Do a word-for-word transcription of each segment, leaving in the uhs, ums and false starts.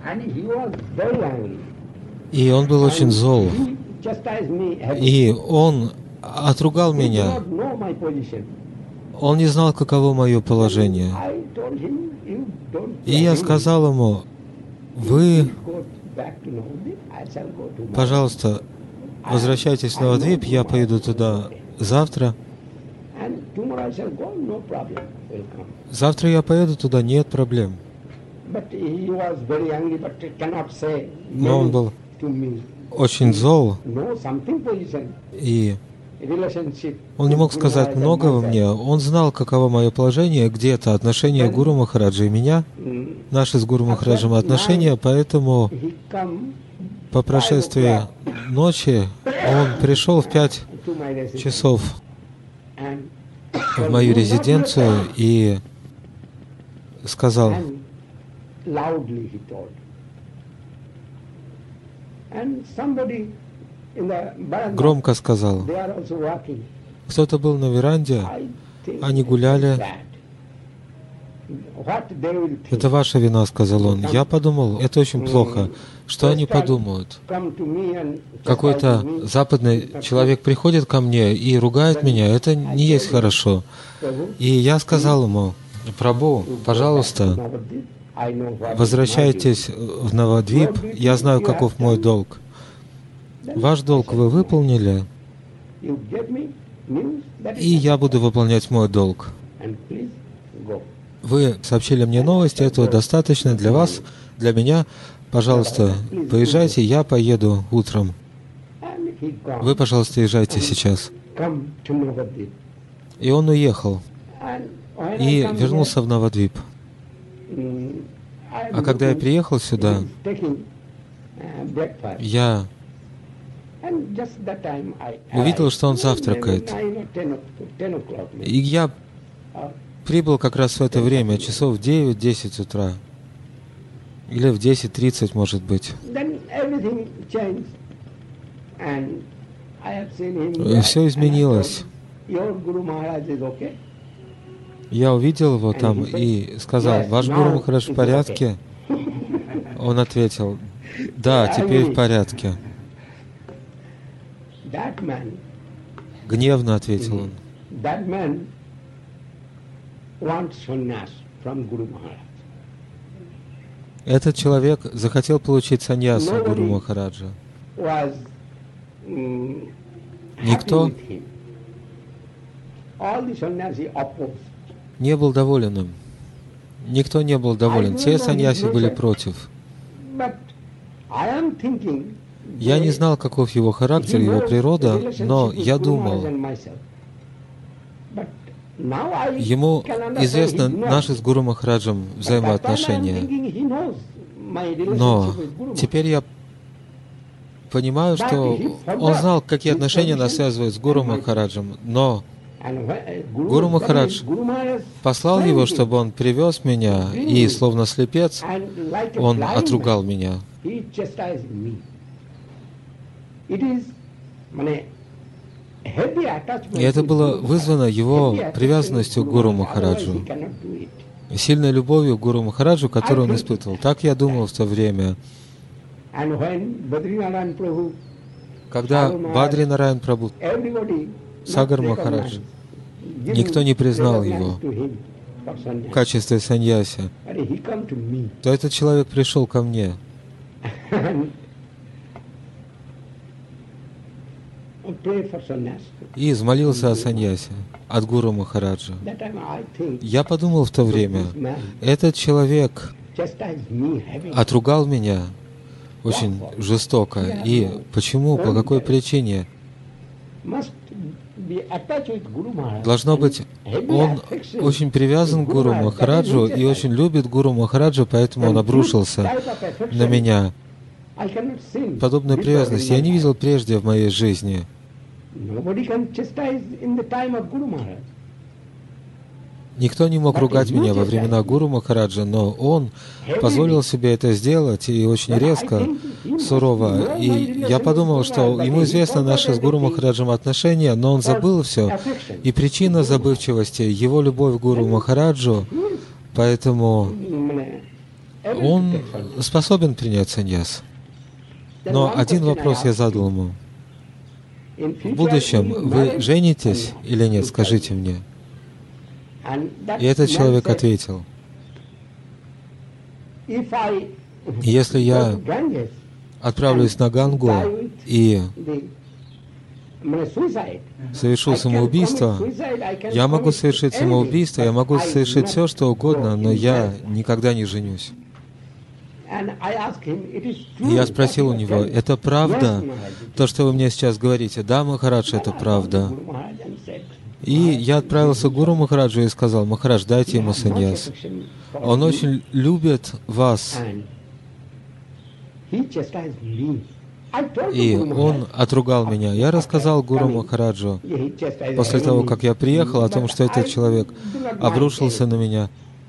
И он был очень зол. И он отругал меня. Он не знал, каково мое положение. И я сказал ему: вы, пожалуйста, возвращайтесь в Навадвип, я поеду туда завтра. Завтра я поеду туда, нет проблем. Но он был очень зол, и он не мог сказать многого мне. Он знал, каково мое положение, где-то отношения Гуру Махараджа и меня, наши с Гуру Махараджем отношения, поэтому по прошествии ночи он пришел в пять часов в мою резиденцию и сказал, громко сказал. Кто-то был на веранде, они гуляли. Это ваша вина, сказал он. Я подумал, это очень плохо. Что они подумают? Какой-то западный человек приходит ко мне и ругает меня. Это не есть хорошо. И я сказал ему: Прабху, пожалуйста, возвращайтесь в Навадвип. Я знаю, каков мой долг. Ваш долг вы выполнили, и я буду выполнять мой долг. Вы сообщили мне новости, этого достаточно для вас, для меня. Пожалуйста, поезжайте, я поеду утром. Вы, пожалуйста, езжайте сейчас. И он уехал, и вернулся в Навадвип. А когда я приехал сюда, я увидел, что он завтракает. И я прибыл как раз в это время, часов в девять-десять утра. Или в десять тридцать, может быть. Все изменилось. Я увидел его там и сказал: ваш Гуру Махарадж в порядке? Он ответил: да, теперь в порядке. Гневно ответил он. Этот человек захотел получить саньясу у Гуру Махараджа. Никто не был доволен им. Никто не был доволен. Все саньяси были против. Я не знал, каков его характер, его природа, но я думал, ему известно наши с Гуру Махараджем взаимоотношения. Но теперь я понимаю, что он знал, какие отношения нас связывают с Гуру Махараджем, но Гуру Махарадж послал его, чтобы он привез меня, и, словно слепец, он отругал меня. И это было вызвано его привязанностью к Гуру Махараджу, сильной любовью к Гуру Махараджу, которую он испытывал. Так я думал в то время. Когда Бадри Нараян Прабху, Сагар Махарадж, никто не признал его в качестве саньяси, то этот человек пришел ко мне. И взмолился о саньясе от Гуру Махараджа. Я подумал в то время, этот человек отругал меня очень жестоко. И почему, по какой причине? Должно быть, он очень привязан к Гуру Махараджу и очень любит Гуру Махараджа, поэтому он обрушился на меня. Подобную привязанность я не видел прежде в моей жизни. Никто не мог ругать меня во времена Гуру Махараджа, но он позволил себе это сделать, и очень резко, сурово. И я подумал, что ему известно наши с Гуру Махараджем отношения, но он забыл все. И причина забывчивости — его любовь к Гуру Махараджу, поэтому он способен принять саньяс. Но один вопрос я задал ему. В будущем вы женитесь или нет, скажите мне. И этот человек ответил: если я отправлюсь на Гангу и совершу самоубийство, я могу совершить самоубийство, я могу совершить все, что угодно, но я никогда не женюсь. И я спросил у него: это правда, то, что вы мне сейчас говорите? Да, Махарадж, это правда. И я отправился к Гуру Махараджу и сказал: Махарадж, дайте ему саньяс. Он очень любит вас. И он отругал меня. Я рассказал Гуру Махараджу после того, как я приехал, о том, что этот человек обрушился на меня.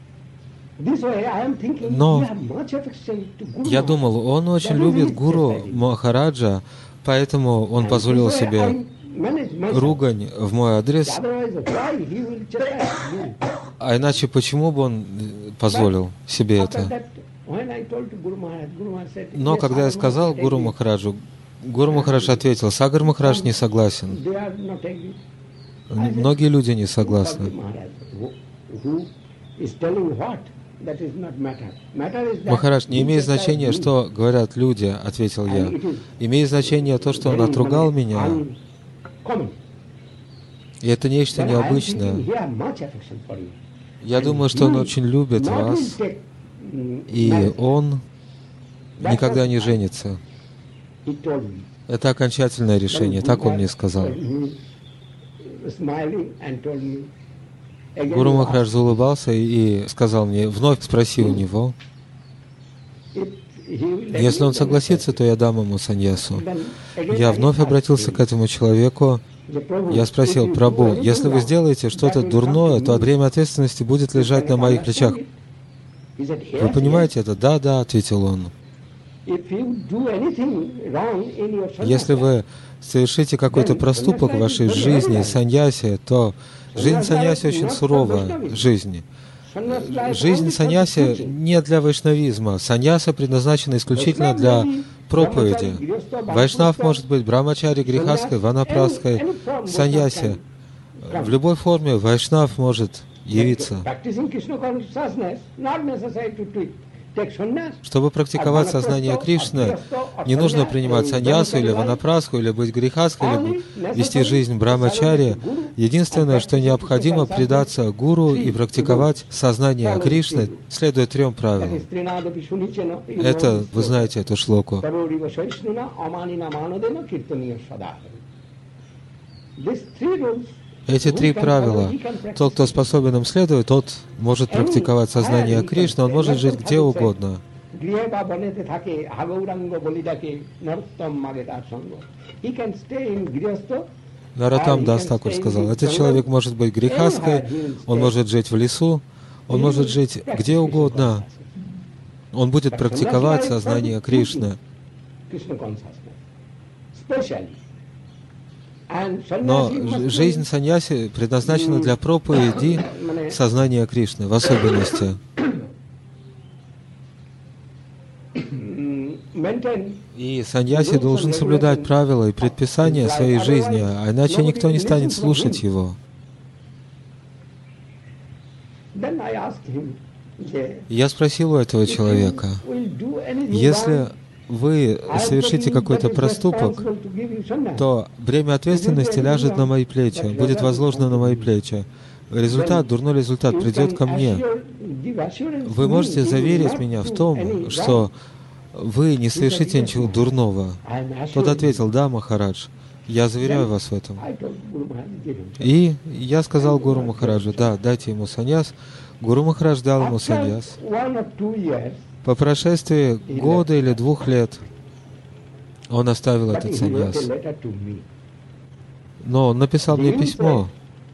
Но я думал, он очень любит Гуру Махараджа, поэтому он позволил себе ругань в мой адрес. А иначе почему бы он позволил себе это? Но когда я сказал Гуру Махараджу, Гуру Махарадж ответил: Сагар Махарадж не согласен. Многие люди не согласны. Махарадж, не имеет значения, что говорят люди, ответил я. Имеет значение то, что он отругал меня. И это нечто необычное. Я думаю, что он очень любит вас, и он никогда не женится. Это окончательное решение, так он мне сказал. Гуру Махарадж заулыбался и сказал мне, вновь спроси у него. Если он согласится, то я дам ему саньясу. Я вновь обратился к этому человеку. Я спросил: Прабху, если вы сделаете что-то дурное, то бремя ответственности будет лежать на моих плечах. Вы понимаете это? Да, да, ответил он. Если вы совершите какой-то проступок в вашей жизни, саньяси, то жизнь саньяси очень суровая жизнь. Жизнь саньяси не для вайшнавизма. Саньяса предназначена исключительно для проповеди. Вайшнав может быть брамачари, грихаской, ванапрасткой, саньяси. В любой форме вайшнав может явиться. Чтобы практиковать сознание Кришны, не нужно принимать саньясу или ванапраску, или быть грихаской, или вести жизнь брамачари. Единственное, что необходимо, предаться гуру и практиковать сознание Кришны, следуя трем правилам. Это, вы знаете эту шлоку. Эти три правила. Тот, кто способен им следовать, тот может практиковать сознание Кришны, он может жить где угодно. Наратам Дас Такур сказал, этот человек может быть грехаской, он может жить в лесу, он может жить где угодно. Он будет практиковать сознание Кришны. Но жизнь саньяси предназначена для проповеди сознания Кришны, в особенности. И саньяси должен соблюдать правила и предписания своей жизни, а иначе никто не станет слушать его. Я спросил у этого человека, если вы совершите какой-то проступок, то бремя ответственности ляжет на мои плечи, будет возложено на мои плечи. Результат, дурной результат придет ко мне. Вы можете заверить меня в том, что вы не совершите ничего дурного. Тот ответил, да, Махарадж, я заверяю вас в этом. И я сказал Гуру Махараджу, да, дайте ему саньяс. Гуру Махарадж дал ему саньяс. По прошествии года или двух лет он оставил этот саньяс. Но он написал мне письмо.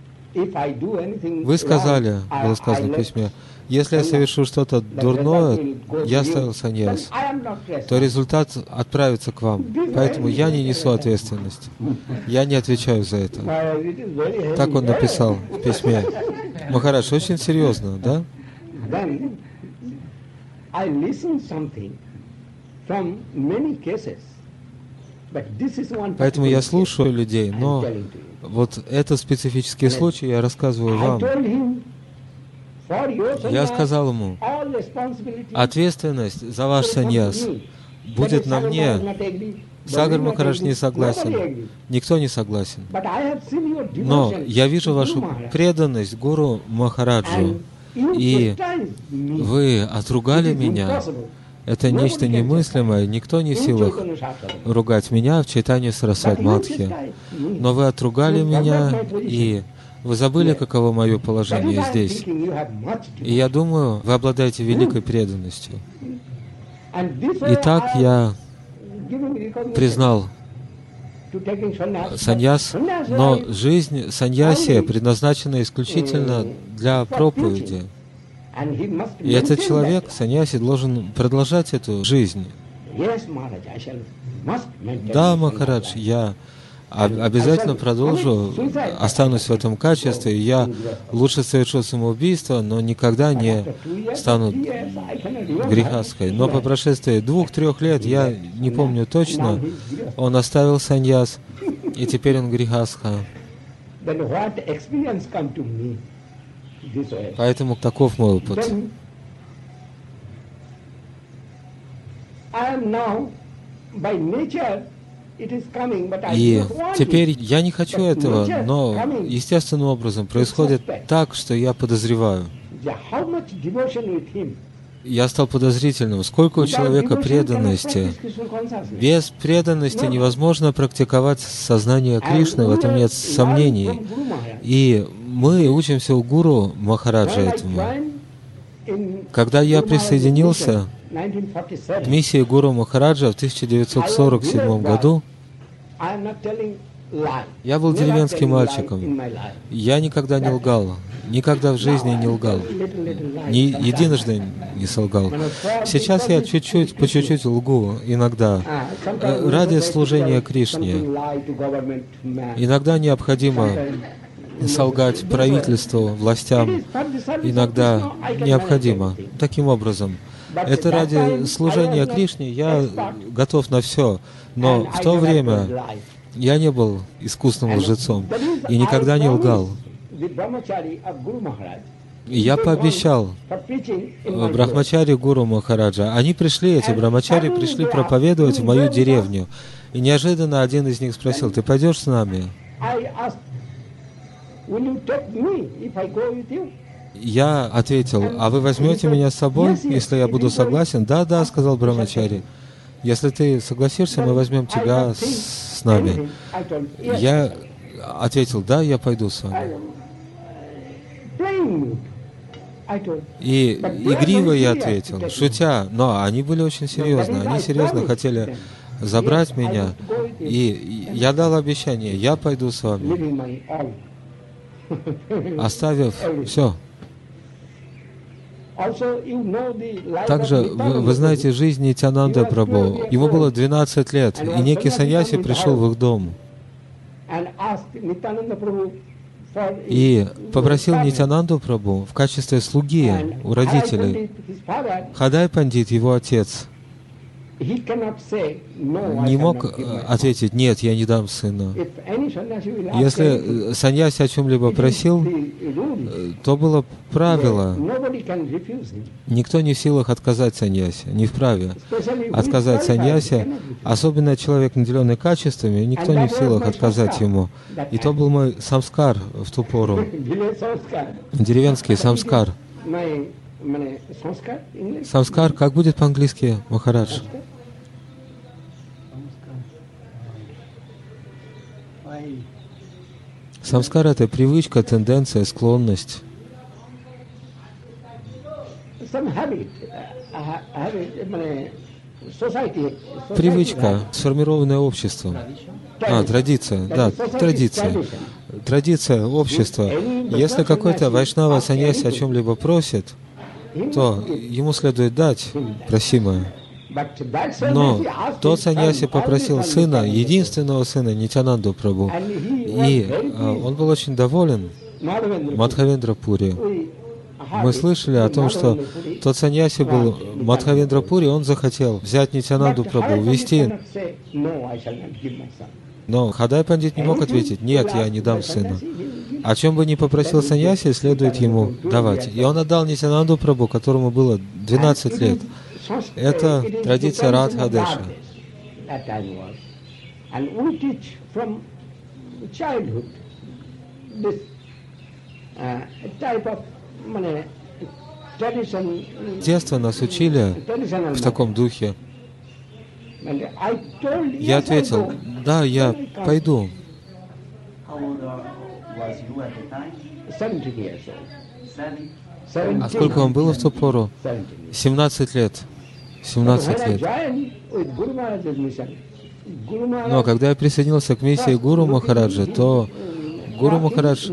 Вы сказали, было сказано в письме, если я совершу что-то дурное, я оставил саньяс, то результат отправится к вам. Поэтому я не несу ответственность. Я не отвечаю за это. Так он написал в письме. Махарадж, очень серьезно, да? Поэтому я слушаю людей, но вот этот специфический случай я рассказываю вам. Я сказал ему, ответственность за ваш саньяс будет на мне. Сагар Махарадж не согласен, никто не согласен. Но я вижу вашу преданность Гуру Махараджу, и вы отругали меня. Это нечто немыслимое, никто не в силах ругать меня в Чайтанья Сарасвати Мадхе. Но вы отругали меня, и вы забыли, каково мое положение здесь. И я думаю, вы обладаете великой преданностью. И так я признал саньяс, но жизнь саньяси предназначена исключительно для проповеди. И этот человек, саньяси, должен продолжать эту жизнь. Да, Махарадж, я обязательно продолжу, останусь в этом качестве. Я лучше совершу самоубийство, но никогда не стану грехаской. Но по прошествии двух-трех лет, я не помню точно, он оставил саньяс, и теперь он грехаска. Поэтому таков мой опыт. И теперь я не хочу этого, но естественным образом происходит так, что я подозреваю. Я стал подозрительным. Сколько у человека преданности? Без преданности невозможно практиковать сознание Кришны, в этом нет сомнений. И мы учимся у Гуру Махараджа этому. Когда я присоединился к миссии Гуру Махараджа в тысяча девятьсот сорок седьмом году, я был деревенским мальчиком. Я никогда не лгал. Никогда в жизни не лгал. Ни единожды не солгал. Сейчас я чуть-чуть, по чуть-чуть лгу иногда. Ради служения Кришне. Иногда необходимо солгать правительству, властям. Иногда необходимо. Таким образом. Это ради служения Кришне, я готов на все. Но в то время я не был искусным лжецом и никогда не лгал. И я пообещал брахмачари Гуру Махараджа. Они пришли, эти брахмачари пришли проповедовать в мою деревню. И неожиданно один из них спросил: «Ты пойдешь с нами?» Я ответил: «А вы возьмете меня с собой, если я буду согласен?» «Да, да», — сказал брахмачари. «Если ты согласишься, мы возьмем тебя с, с нами». Я ответил: «Да, я пойду с вами». И игриво я ответил, шутя, но они были очень серьезны. Они серьезно хотели забрать меня. И я дал обещание: я пойду с вами, оставив все. Также вы, вы знаете жизнь Нитьянанда Прабху. Ему было двенадцать лет, и некий саньяси пришел в их дом и попросил Нитьянанду Прабху в качестве слуги у родителей. Хадай Пандит, его отец, не мог ответить: «Нет, я не дам сына». Если саньяси о чем-либо просил, то было правило. Никто не в силах отказать саньяси, не вправе отказать саньяси, особенно человек, наделенный качествами, никто не в силах отказать ему. И то был мой самскар в ту пору, деревенский самскар. Самскар, как будет по-английски, Махарадж? Самскар — это привычка, тенденция, склонность. Привычка, сформированная обществом. А, традиция, да, традиция. Традиция общества. Если какой-то вайшнава саньяси о чем-либо просит, то ему следует дать просимое. Но тот саньяси попросил сына, единственного сына, Нитьянанду Прабху, и а, он был очень доволен Мадхавендра Пури. Мы слышали о том, что тот саньяси был в Мадхавендрапуре, он захотел взять Нитьянанду Прабху, увезти. Но Хадай Пандит не мог ответить: нет, я не дам сына. О чем бы ни попросил саньяси, следует ему давать. И он отдал Нитьянанду Прабху, которому было двенадцать лет. Это традиция Радхадеша. С детства нас учили в таком духе. Я ответил: да, я пойду. А сколько вам было в ту пору? семнадцать лет. семнадцать лет. Но когда я присоединился к миссии Гуру Махараджа, то Гуру Махарадж,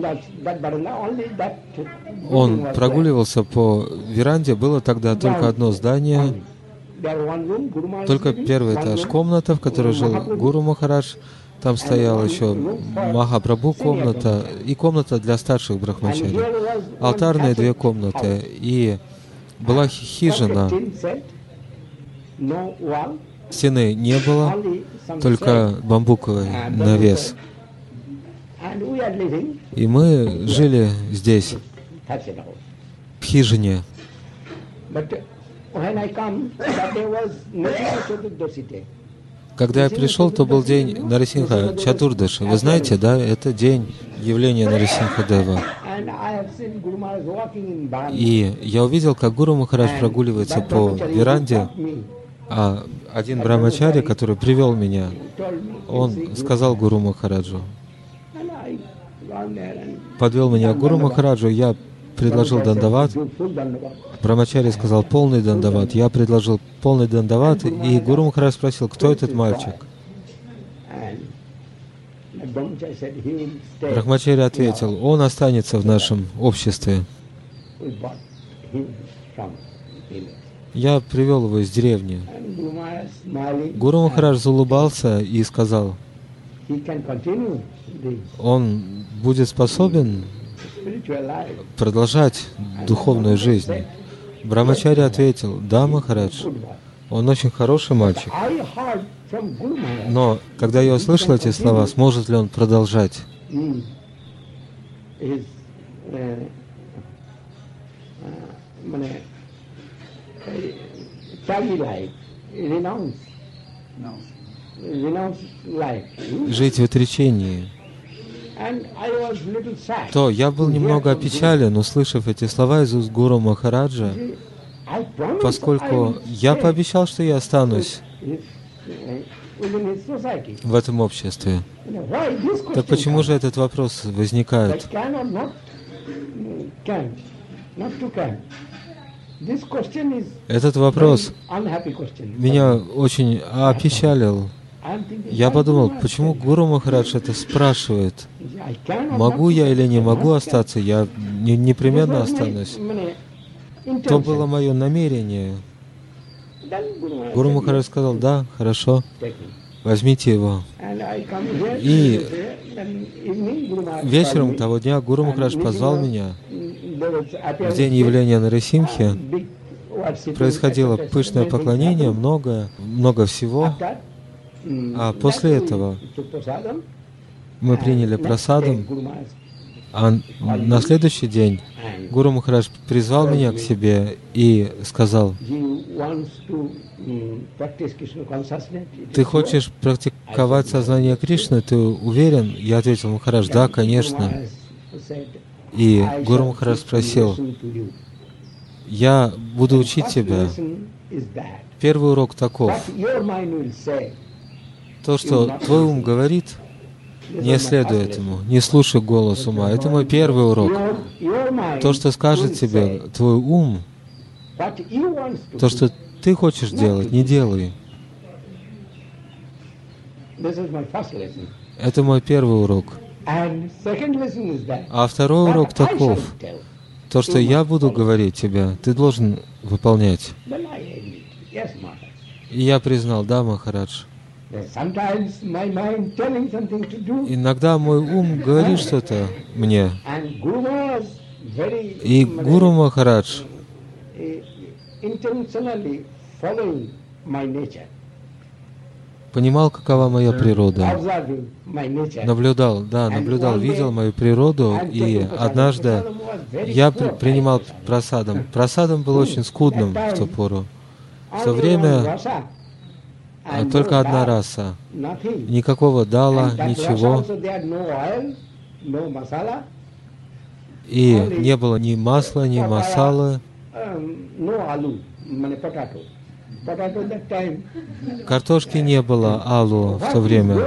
он прогуливался по веранде, было тогда только одно здание, только первый этаж, комната, в которой жил Гуру Махарадж. Там стояла еще Махапрабху комната и комната для старших брахмачари. Алтарные две комнаты. И была хижина. Стены не было, только бамбуковый навес. И мы жили здесь, в хижине. Когда я пришел, то был день Нарисимха Чатурдаши. Вы знаете, да, это день явления Нарисимха Дева. И я увидел, как Гуру Махарадж прогуливается по веранде, а один брамачари, который привел меня, он сказал Гуру Махараджу, подвел меня к Гуру Махараджу, я предложил дандават. Брамачари сказал полный дандават. Я предложил полный дандават, и Гуру Махарадж спросил, кто этот мальчик. Брахмачари ответил: он останется в нашем обществе. Я привел его из деревни. Гуру Махарадж улыбался и сказал: он будет способен продолжать духовную жизнь. Брамачари ответил: да, Махарадж, он очень хороший мальчик. Но когда я услышал эти слова, сможет ли он продолжать? Жить в отречении. То я был немного опечален, услышав эти слова из уст Гуру Махараджа, поскольку я пообещал, что я останусь в этом обществе. Так почему же этот вопрос возникает? Этот вопрос меня очень опечалил. Я подумал, почему Гуру Махарадж это спрашивает? Могу я или не могу остаться? Я не, непременно останусь. То было мое намерение. Гуру Махарадж сказал: да, хорошо, возьмите его. И вечером того дня Гуру Махарадж позвал меня. В день явления Нарисимхи происходило пышное поклонение, много, много всего. А после этого мы приняли прасадам, а на следующий день Гуру Махарадж призвал меня к себе и сказал: ты хочешь практиковать сознание Кришны, ты уверен? Я ответил: Махарадж, да, конечно. И Гуру Махарадж спросил: я буду учить тебя. Первый урок таков. То, что твой ум говорит, не следуй этому, не слушай голос ума. Это мой первый урок. То, что скажет тебе твой ум, то, что ты хочешь делать, не делай. Это мой первый урок. А второй урок таков. То, что я буду говорить тебе, ты должен выполнять. И я признал: да, Махарадж. Иногда мой ум говорит что-то мне. И Гуру Махарадж понимал, какова моя природа. Наблюдал, да, наблюдал, видел мою природу, и однажды я при, принимал прасадам. Прасадам был очень скудным в ту пору. В то время только одна раса. Никакого дала, ничего. И не было ни масла, ни масала. Картошки не было, алу в то время.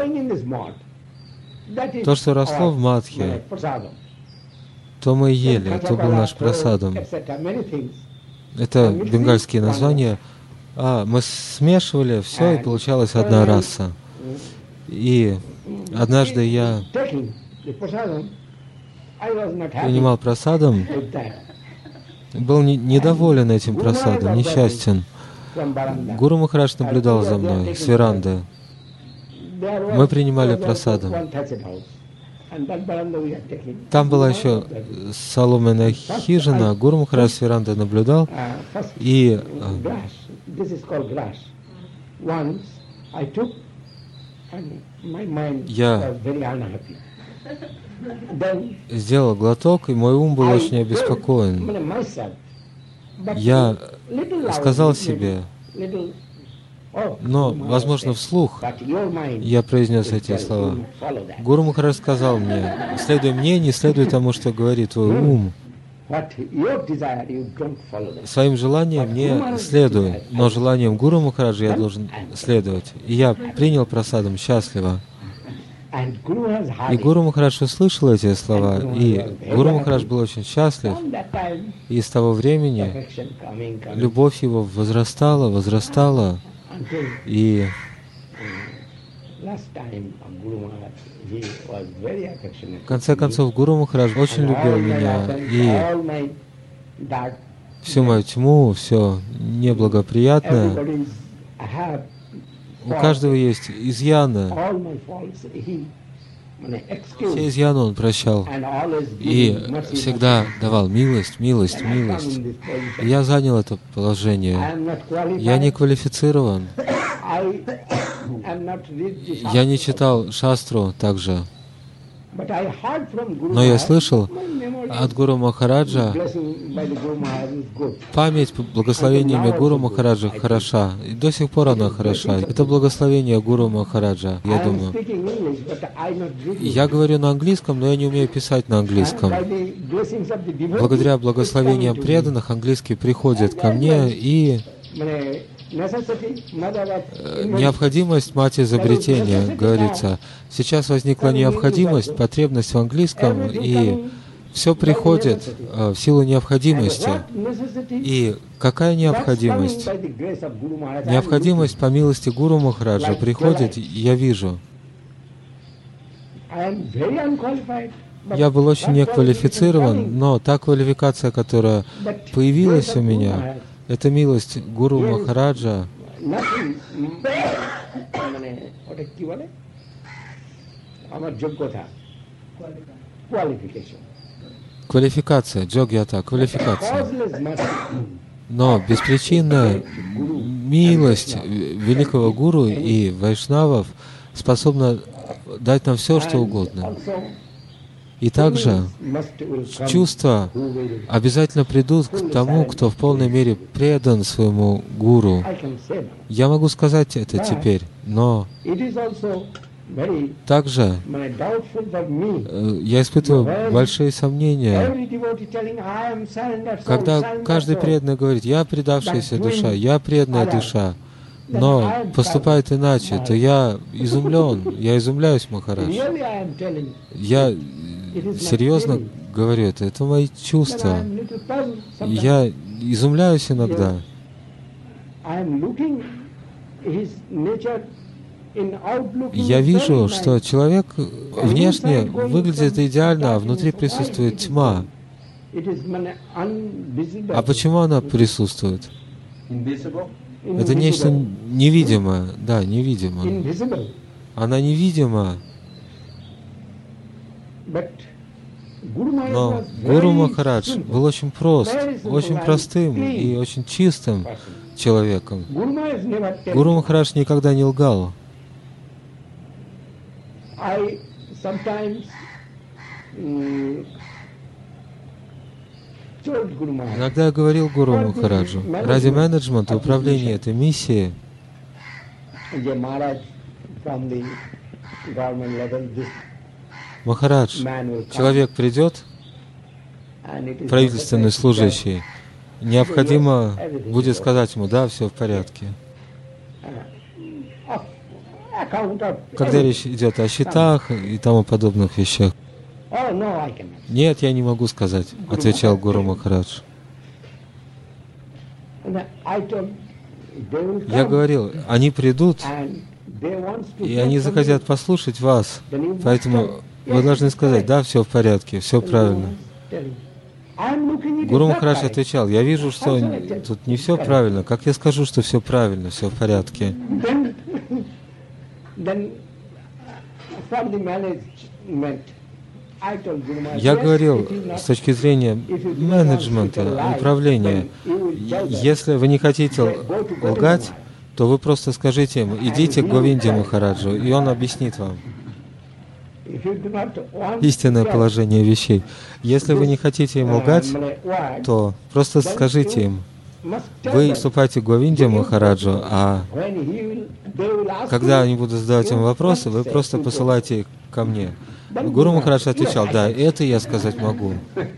То, что росло в матхе, то мы ели, то был наш прасадам. Это бенгальские названия. А, мы смешивали все, и получалась одна раса. И однажды я принимал прасадам, был не, недоволен этим прасадом, несчастен. Гуру Махарадж наблюдал за мной с веранды. Мы принимали прасадам. Там была еще соломенная хижина. Гуру Махарадж с веранды наблюдал. И я сделал глоток, и мой ум был очень обеспокоен. Я сказал себе, но, возможно, вслух я произнес эти слова. Гуру Махарадж сказал мне: следуй мне, не следуй тому, что говорит твой ум. Своим желанием не следуй, но желанием Гуру Махараджа я должен следовать. И я принял прасадам счастливо. И Гуру Махарадж услышал эти слова, и Гуру Махарадж был очень счастлив. И с того времени любовь его возрастала, возрастала. И в конце концов Гуру Махарадж очень любил меня, и всю мою тьму, все неблагоприятное, у каждого есть изъяны. Все изъяны он прощал и всегда давал милость, милость, милость. И я занял это положение. Я не квалифицирован. Я не читал шастру также. Но я слышал от Гуру Махараджа, память благословениями Гуру Махараджа хороша, и до сих пор она хороша. Это благословение Гуру Махараджа, я думаю. Я говорю на английском, но я не умею писать на английском. Благодаря благословениям преданных английский приходит ко мне, и необходимость — мать изобретения, говорится. Сейчас возникла необходимость, потребность в английском, и все приходит в силу необходимости. И какая необходимость? Необходимость по милости Гуру Махараджа приходит, я вижу. Я был очень неквалифицирован, но та квалификация, которая появилась у меня, это милость Гуру Махараджа. Квалификация, джогьята, квалификация. Но беспричинная милость великого Гуру и вайшнавов способна дать нам все, что угодно. И также чувства обязательно придут к тому, кто в полной мере предан своему гуру. Я могу сказать это теперь, но также я испытываю большие сомнения, когда каждый преданный говорит: «Я предавшаяся душа, я преданная душа», но поступает иначе, то я изумлен, я изумляюсь, Махарадж. Я серьезно говорю это, это мои чувства. Я изумляюсь иногда. Я вижу, что человек внешне выглядит идеально, а внутри присутствует тьма. А почему она присутствует? Это нечто невидимое, да, невидимое. Она невидима. Но Гуру Махарадж был очень прост, очень простым и очень чистым человеком. Гуру Махарадж никогда не лгал. Иногда я говорил Гуру Махараджу, ради менеджмента, управления этой миссии, Махарадж, человек придет, правительственный служащий, необходимо будет сказать ему, да, все в порядке. Когда речь идет о счетах и тому подобных вещах. Нет, я не могу сказать, отвечал Гуру Махарадж. Я говорил, они придут, и они захотят послушать вас, поэтому вы должны сказать, да, все в порядке, все правильно. Гуру Махарадж отвечал, я вижу, что тут не все правильно, как я скажу, что все правильно, все в порядке? Я говорил, с точки зрения менеджмента, управления, если вы не хотите лгать, то вы просто скажите ему, идите к Говинде Махараджу, и он объяснит вам истинное положение вещей. Если вы не хотите им лгать, то просто скажите им, вы вступайте к Говинде Махараджу, а когда они будут задавать им вопросы, вы просто посылайте их ко мне. Гуру Махарадж отвечал, да, это я сказать могу.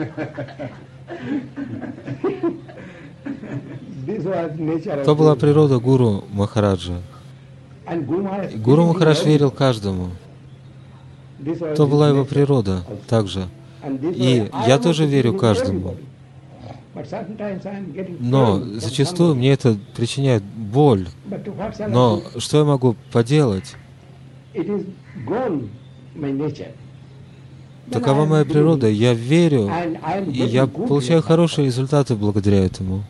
То была природа Гуру Махараджа. Гуру Махарадж верил каждому. То была его природа также. И я тоже верю каждому. Но зачастую мне это причиняет боль. Но что я могу поделать? Такова моя природа. Я верю, и я получаю хорошие результаты благодаря этому.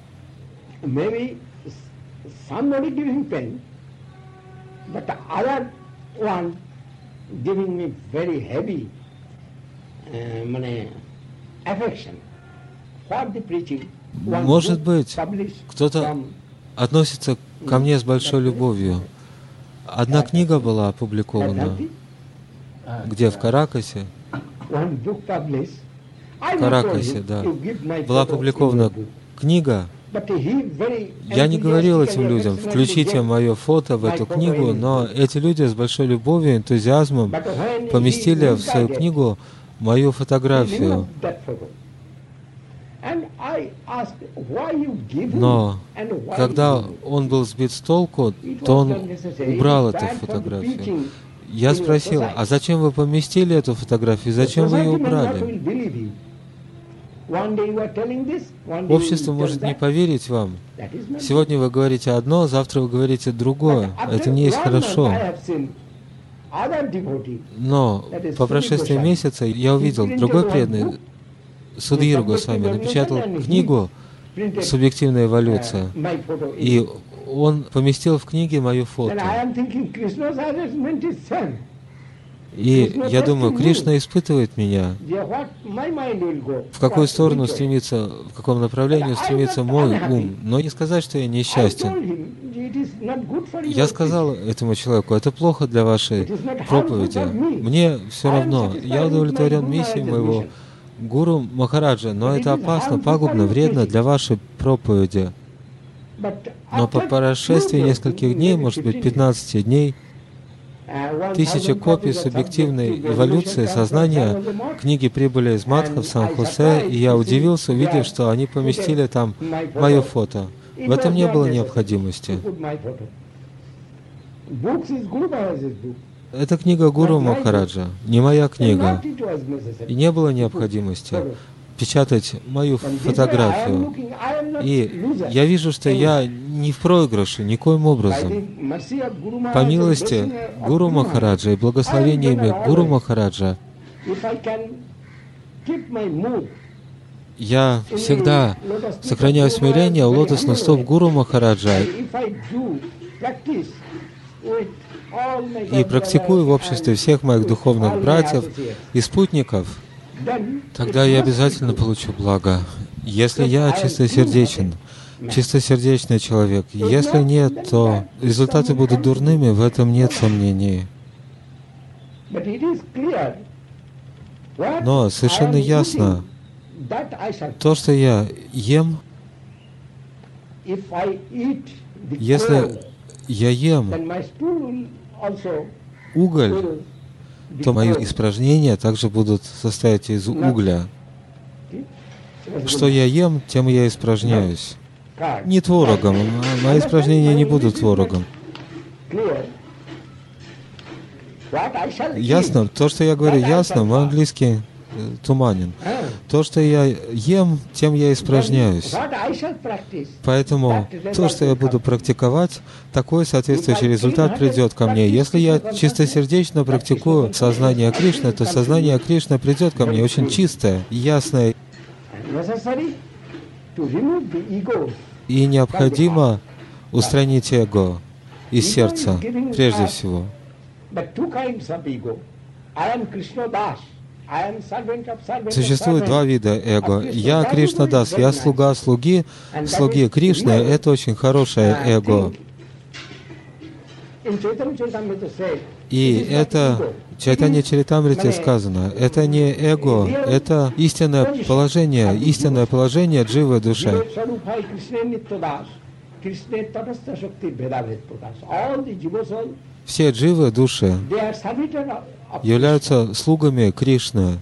Может быть, кто-то относится ко мне с большой любовью. Одна книга была опубликована, где в Каракасе, в Каракасе, да, была опубликована книга. Я не говорил этим людям, включите мое фото в эту книгу, но эти люди с большой любовью, энтузиазмом поместили в свою книгу мою фотографию. Но когда он был сбит с толку, то он убрал эту фотографию. Я спросил, а зачем вы поместили эту фотографию, зачем вы ее убрали? Общество может не поверить вам. Сегодня вы говорите одно, завтра вы говорите другое. Это не есть хорошо. Но по прошествии месяца я увидел другой преданный, Судхир Госвами, напечатал книгу «Субъективная эволюция», и он поместил в книге мое фото. И я думаю, Кришна испытывает меня. В какую сторону стремится, в каком направлении стремится мой ум. Но не сказать, что я несчастен. Я сказал этому человеку, это плохо для вашей проповеди. Мне все равно. Я удовлетворен миссией моего Гуру Махараджа, но это опасно, пагубно, вредно для вашей проповеди. Но по прошествии нескольких дней, может быть, пятнадцати дней, тысяча копий субъективной эволюции сознания книги прибыли из Мадха в Сан-Хосе, и я удивился, увидев, что они поместили там мое фото. В этом не было необходимости. Это книга Гуру Махараджа, не моя книга. И не было необходимости печатать мою фотографию. И я вижу, что я не в проигрыше никоим образом. По милости Гуру Махараджа и благословениями Гуру Махараджа я всегда сохраняю смирение у лотосных стоп Гуру Махараджа и практикую в обществе всех моих духовных братьев и спутников тогда я обязательно получу благо. Если я чистосердечен, чистосердечный человек, если нет, то результаты будут дурными, в этом нет сомнений. Но совершенно ясно, то, что я ем, если я ем уголь, то мои испражнения также будут состоять из угля. Что я ем, тем я испражняюсь. Не творогом, мои испражнения не будут творогом. Ясно? То, что я говорю ясно, мой английский туманен. То, что я ем, тем я испражняюсь. Поэтому то, что я буду практиковать, такой соответствующий результат придет ко мне. Если я чистосердечно практикую сознание Кришны, то сознание Кришны придет ко мне очень чистое, ясное. И необходимо устранить эго из сердца, прежде всего. Существует два вида эго. Я Кришнадас, я слуга слуги, слуги Кришны. Это очень хорошее эго. И это в Чайтанья Чаритамрите сказано. Это не эго, это истинное положение, истинное положение дживы души. Все дживы души являются слугами Кришны,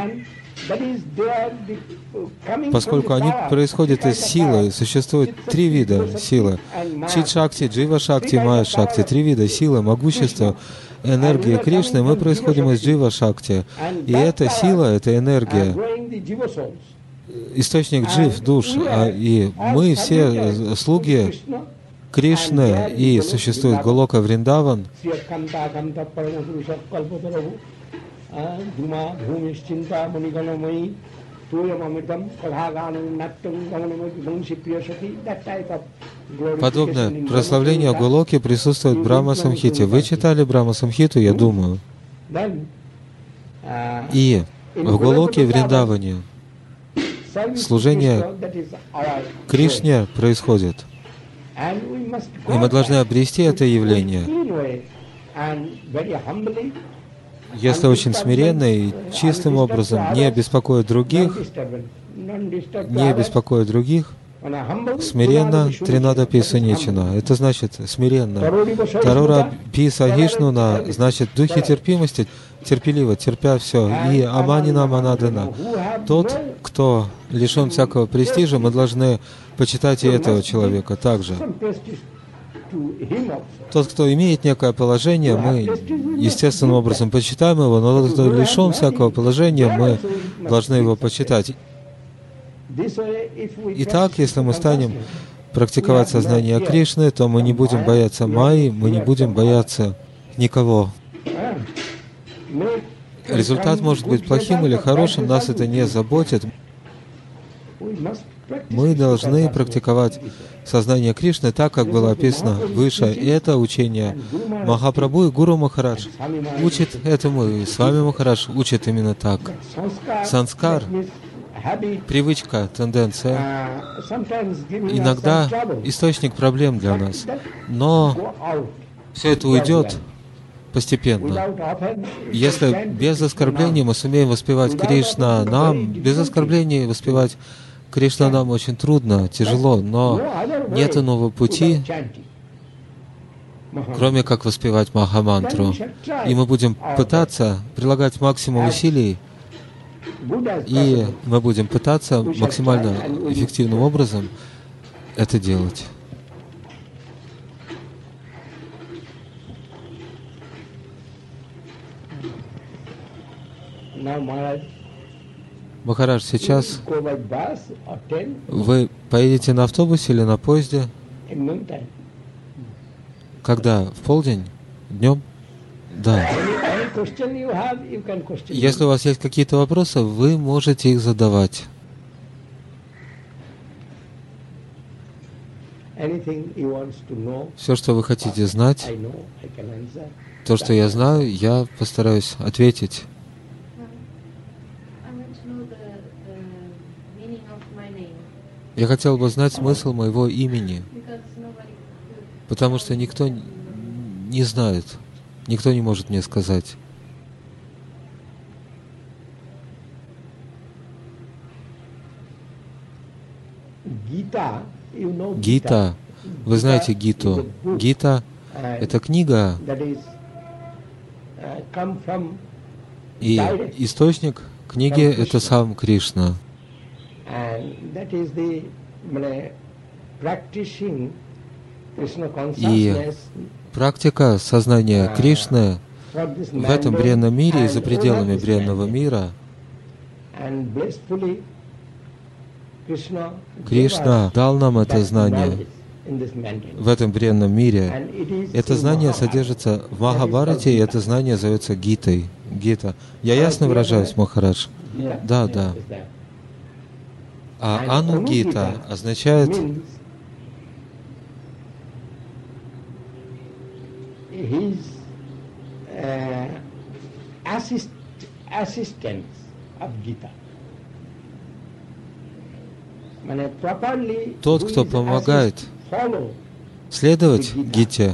поскольку они происходят из силы. Существует три вида силы. Чит-шакти, джива-шакти, майя-шакти. Три вида силы, могущества, энергии Кришны. Мы происходим из джива-шакти. И эта сила, эта энергия, источник джив, душ. А, и мы все слуги Кришны, и существует Голока Вриндаван. Подобное прославление Голоки присутствует в Брахма Самхите. Вы читали Брахма Самхиту, я думаю. И в Голоке Вриндаване служение Кришне происходит. И мы должны обрести это явление. Если очень смиренно и чистым образом, не беспокоя других, не беспокоя других, смиренно тринада писаничина. Это значит смиренно. Тарора писагишнуна значит духи терпимости, терпеливо, терпя все. И аманина манадана. Тот, кто лишен всякого престижа, мы должны почитать и этого человека также. Тот, кто имеет некое положение, мы естественным образом почитаем его, но тот, кто лишен всякого положения, мы должны его почитать. Итак, если мы станем практиковать сознание Кришны, то мы не будем бояться Майи, мы не будем бояться никого. Результат может быть плохим или хорошим, нас это не заботит. Мы должны практиковать сознание Кришны так, как было описано выше. Это учение Махапрабху и Гуру Махарадж учит этому, и с вами Махарадж учит именно так. Санскар, привычка, тенденция, иногда источник проблем для нас, но все это уйдет постепенно. Если без оскорблений мы сумеем воспевать Кришна нам, без оскорблений воспевать Кришна нам очень трудно, тяжело, но нет иного пути, кроме как воспевать Махамантру. И мы будем пытаться прилагать максимум усилий, и мы будем пытаться максимально эффективным образом это делать. Махарадж, сейчас вы поедете на автобусе или на поезде? Когда? В полдень? Днем? Да. Если у вас есть какие-то вопросы, вы можете их задавать. Все, что вы хотите знать, то, что я знаю, я постараюсь ответить. Я хотел бы знать смысл моего имени, потому что никто не знает, никто не может мне сказать. Гита. Вы знаете Гиту. Гита — это книга, и источник книги — это сам Кришна. И практика сознания Кришны в этом бренном мире и за пределами бренного мира, Кришна дал нам это знание в этом бренном мире. Это знание содержится в Махабхарате, и это знание зовется Гитой. Гита. Я ясно выражаюсь, Махарадж? Да, да. А Анугита означает тот, кто помогает следовать Гите.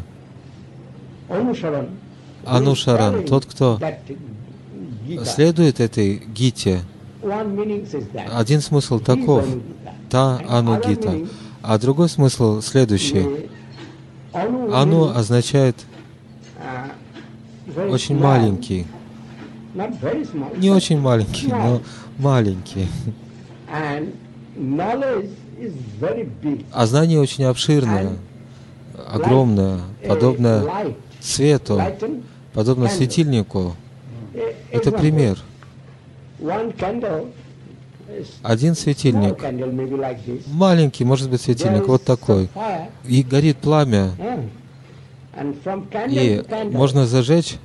Анушаран, тот, кто следует этой Гите. Один смысл таков, та Анугита. А другой смысл следующий. Ану означает очень маленький. Не очень маленький, но маленький. А знание очень обширное, огромное, подобное свету, подобно светильнику. Это пример. Один светильник, маленький, может быть, светильник, вот такой, и горит пламя, и можно зажечь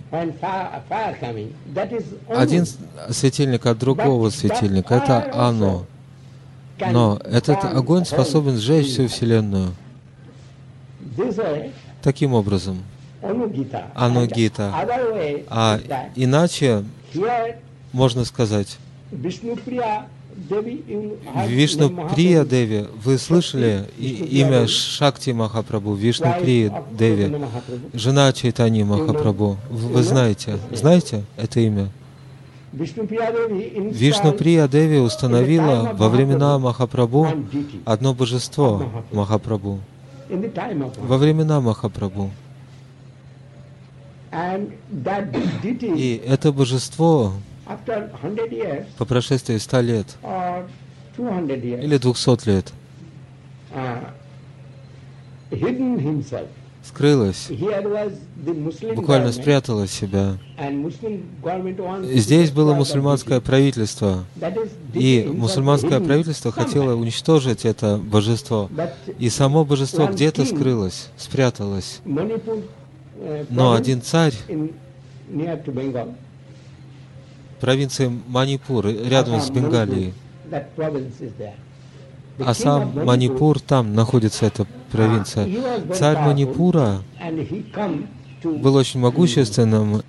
один светильник от другого светильника. Это Ану. Но этот огонь способен сжечь всю Вселенную. Таким образом, Анугита. А иначе можно сказать, Вишнуприя Деви. Вы слышали имя Шакти Махапрабху, Вишнуприя Деви, жена Чайтаньи Махапрабху? Вы знаете, знаете это имя? Вишнуприя Деви установила во времена Махапрабху одно божество Махапрабху. Во времена Махапрабху. И это божество по прошествии ста лет или двухсот лет скрылось, буквально спрятало себя. Здесь было мусульманское правительство, и мусульманское правительство хотело уничтожить это божество. И само божество где-то скрылось, спряталось. Но один царь провинции Манипур, рядом с Бенгалией, а сам Манипур, там находится эта провинция. Царь Манипура был очень могущественным,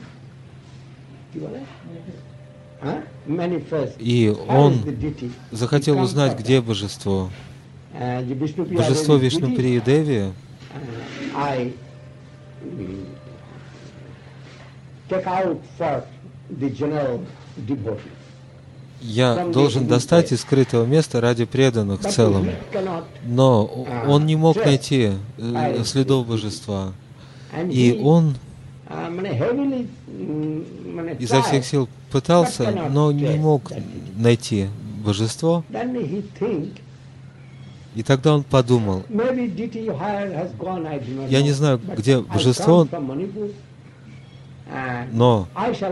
и он захотел узнать, где божество. Божество Вишнуприи Деви я должен достать из скрытого места ради преданных в целом. Но он не мог найти следов божества. И он изо всех сил пытался, но не мог найти божество. И тогда он подумал, я не знаю, где божество, но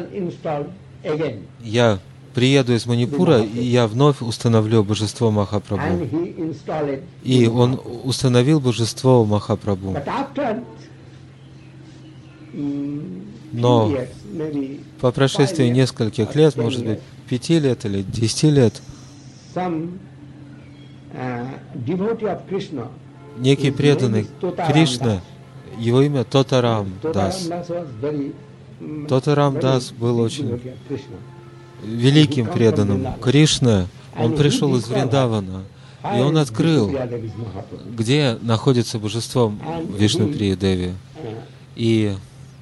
я приеду из Манипура, и я вновь установлю божество Махапрабху. И он установил божество Махапрабху. Но по прошествии нескольких лет, может быть, пяти лет или десяти лет, некий преданный Кришна, его имя Тотарам Дас. Тотарам Дас был очень великим преданным Кришна. Он пришел из Вриндавана, И он открыл, где находится божество Вишнуприя Деви. И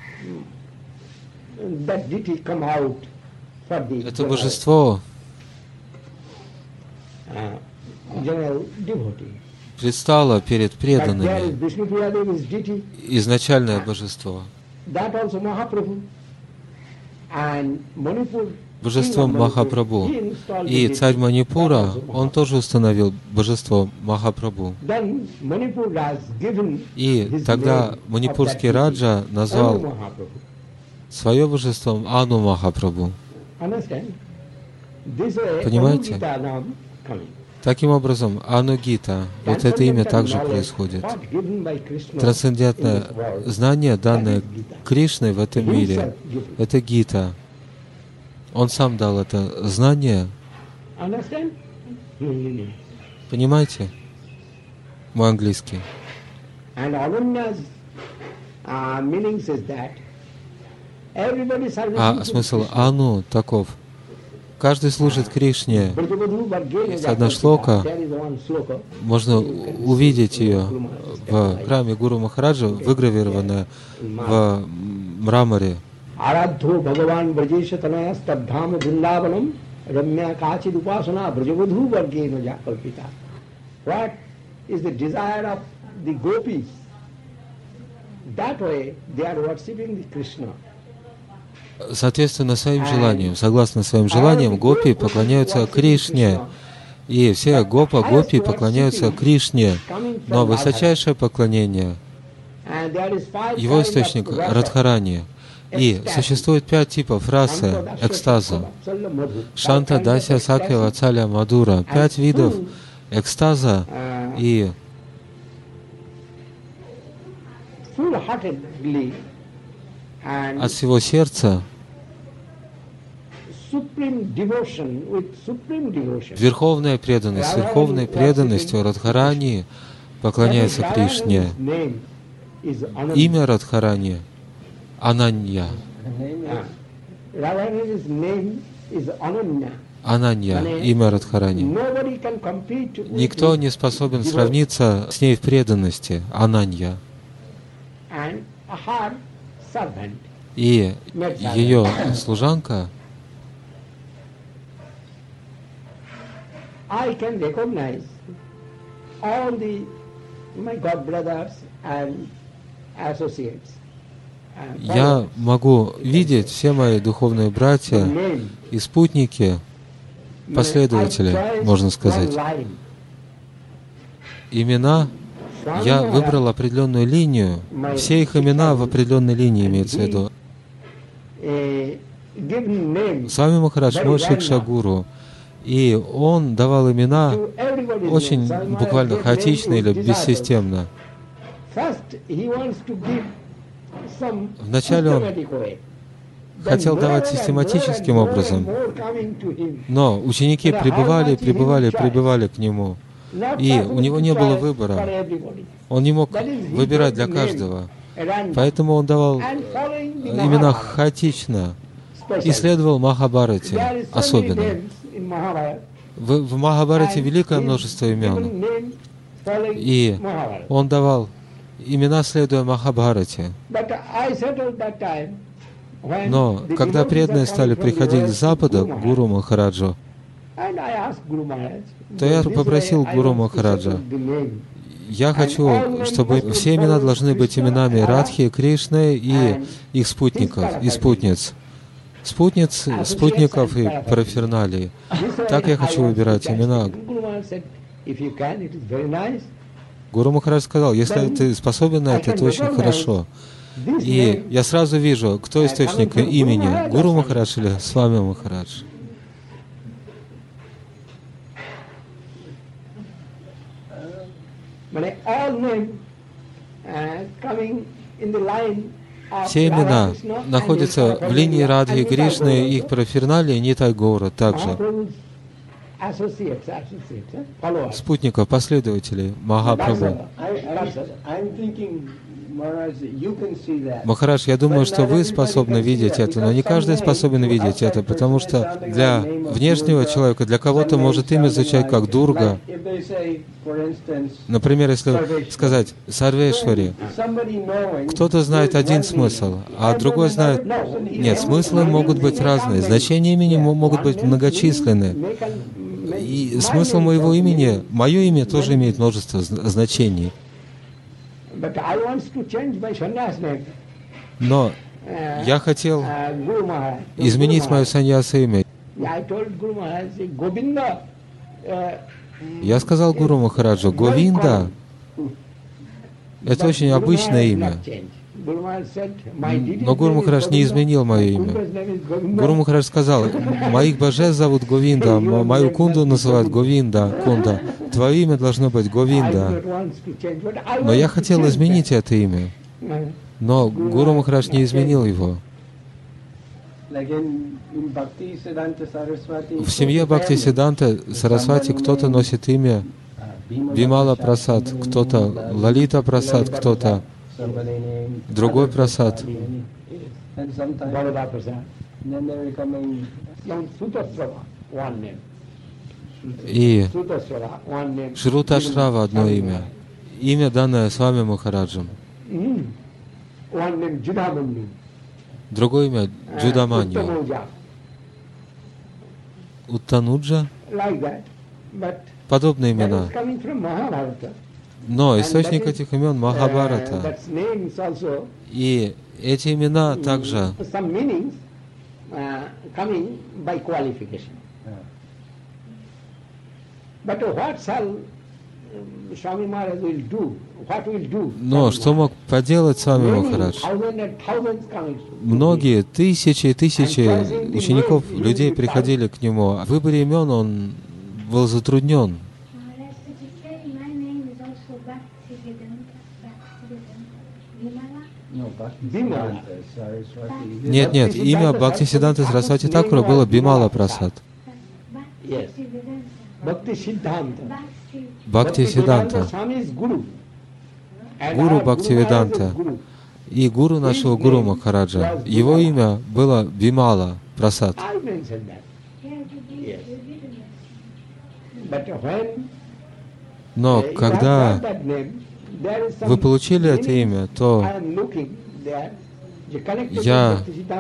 это божество предстало перед преданными. Изначальное божество. Божество Махапрабху. И царь Манипура, он тоже установил божество Махапрабху. И тогда манипурский раджа назвал свое божеством Ану Махапрабху. Понимаете? Таким образом, Ану Гита, вот это имя также происходит. Трансцендентное знание, данное Кришной в этом мире, это Гита. Он сам дал это знание. Понимаете? Мой английский. А смысл Ану таков. Каждый служит Кришне. Есть одна шлока, можно увидеть ее в храме Гуру Махараджа, выгравированная в мраморе. Арадхо Бхагаван Браджеша Таная Стабдхам Вриндаванам Рамя Качид Upasana Brajavadhu Vargena Jakalpita. What is the desire of the gopis? That way they are worshipping the Krishna. Соответственно своим желаниям, согласно своим желаниям, гопи поклоняются Кришне. И все гопа, гопи поклоняются Кришне. Но высочайшее поклонение, его источник Радхарани. И существует пять типов расы экстаза. Шанта, Дася, Сакья, Вацалия, Мадура. Пять видов экстаза. И от всего сердца верховная преданность, верховной преданностью Радхарани поклоняется Кришне. Имя Радхарани — Ананья. Ананья, имя Радхарани. Никто не способен сравниться с ней в преданности. Ананья. И ее служанка я могу видеть все мои духовные братья и спутники, последователи, можно сказать. Имена, я выбрал определенную линию, все их имена в определенной линии имеется в виду. Свами Махарадж, мой Шикша-гуру, и он давал имена очень буквально хаотично или бессистемно. Вначале он хотел давать систематическим образом, но ученики прибывали, прибывали, прибывали к нему, и у него не было выбора. Он не мог выбирать для каждого, поэтому он давал имена хаотично и следовал Махабхарате особенно. В, в Махабхарате великое множество имен, и он давал имена, следуя Махабхарате. Но когда преданные стали приходить с Запада к Гуру Махараджу, то я попросил Гуру Махараджа, я хочу, чтобы все имена должны быть именами Радхи, Кришны и их спутников, и спутниц. Спутниц, спутников и параферналии. Так я хочу выбирать имена. Гуру Махарадж сказал, если ты способен на это, это очень хорошо. И я сразу вижу, кто источник имени, Гуру Махарадж или Свами Махарадж. Все имена находятся в линии Радхи и Кришны, их параферналии, Нитай Гаура также. Спутников, последователей Махапрабху. Махарадж, я думаю, что вы способны видеть это, но не каждый способен видеть это, потому что для внешнего человека, для кого-то может имя звучать как Дурга. Например, если сказать Сарвешвари, кто-то знает один смысл, а другой знает... Нет, смыслы могут быть разные, значения имени могут быть многочисленны. И смысл моего имени, мое имя тоже имеет множество значений. Но я хотел изменить мое саньяса имя. Я сказал Гуру Махараджу, Говинда — это очень обычное имя. Но Гуру Махарадж не изменил мое имя. Гуру Махарадж сказал, моих божеств зовут Говинда, мою кунду называют Говинда, кунда. Твое имя должно быть Говинда. Но я хотел изменить это имя. Но Гуру Махарадж не изменил его. В семье Бхакти Сиддханты Сарасвати кто-то носит имя Бимала Прасад, кто-то Лалита Прасад, кто-то другой Прасад. И Шруташрава одно имя. Имя, данное с вами Махараджем. Другое имя Джудаманью. Уттануджа. Подобные имена. Но источник этих имен Махабхарата. И эти имена также Но что мог поделать Свами Махарадж? Многие тысячи и тысячи учеников, людей приходили к нему. В выборе имен он был затруднен. Нет, нет, имя Бхактисиддханты Сарасвати Такура было Бимала Прасад. Бхактисиддханта. Гуру Бхактивиданта. И гуру нашего Гуру Махараджа. Его имя было Бимала Прасад. Но когда вы получили это имя, то я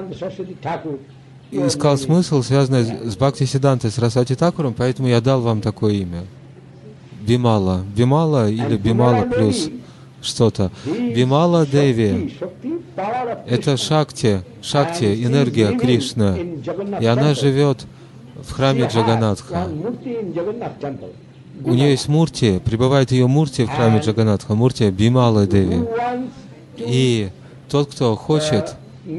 искал смысл, связанный с Бхактисиддхантой Сарасвати Такуром, поэтому я дал вам такое имя. Бимала. Бимала или Бимала плюс что-то. Бимала Деви — это Шакти, Шакти, энергия Кришны. И она живет в храме Джаганатха. У нее есть мурти, пребывает ее мурти в храме Джаганатха, мурти Бимала Деви. И тот, кто хочет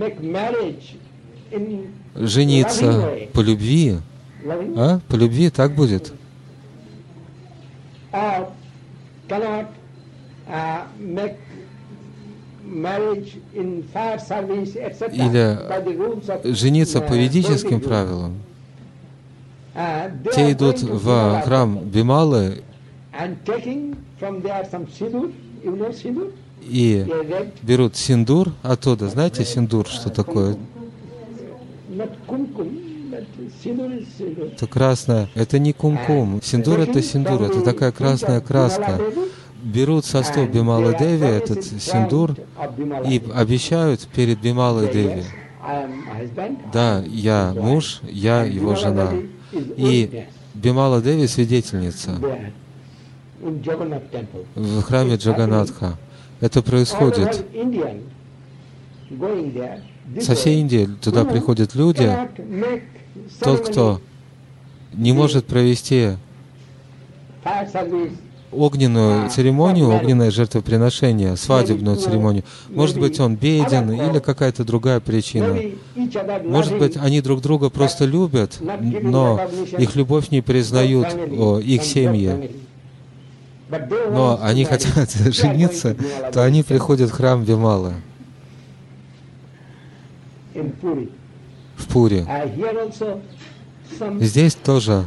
жениться по любви, а? По любви так будет. Или жениться по ведическим правилам. Те идут в храм Бималы и берут синдур оттуда. Знаете синдур, что такое? Это красная. Это не кумкум. Синдур — это синдур. Это такая красная краска. Берут со стоп Бималы Деви этот синдур и обещают перед Бималой Деви: да, я муж, я его жена. И Бимала Деви свидетельница в храме Джаганатха. Это происходит. Со всей Индии туда приходят люди. Тот, кто не может провести огненную церемонию, огненное жертвоприношение, свадебную церемонию. Может быть, он беден или какая-то другая причина. Может быть, они друг друга просто любят, но их любовь не признают о, их семьи. Но они хотят жениться, то они приходят в храм Бималы в Пури. Здесь тоже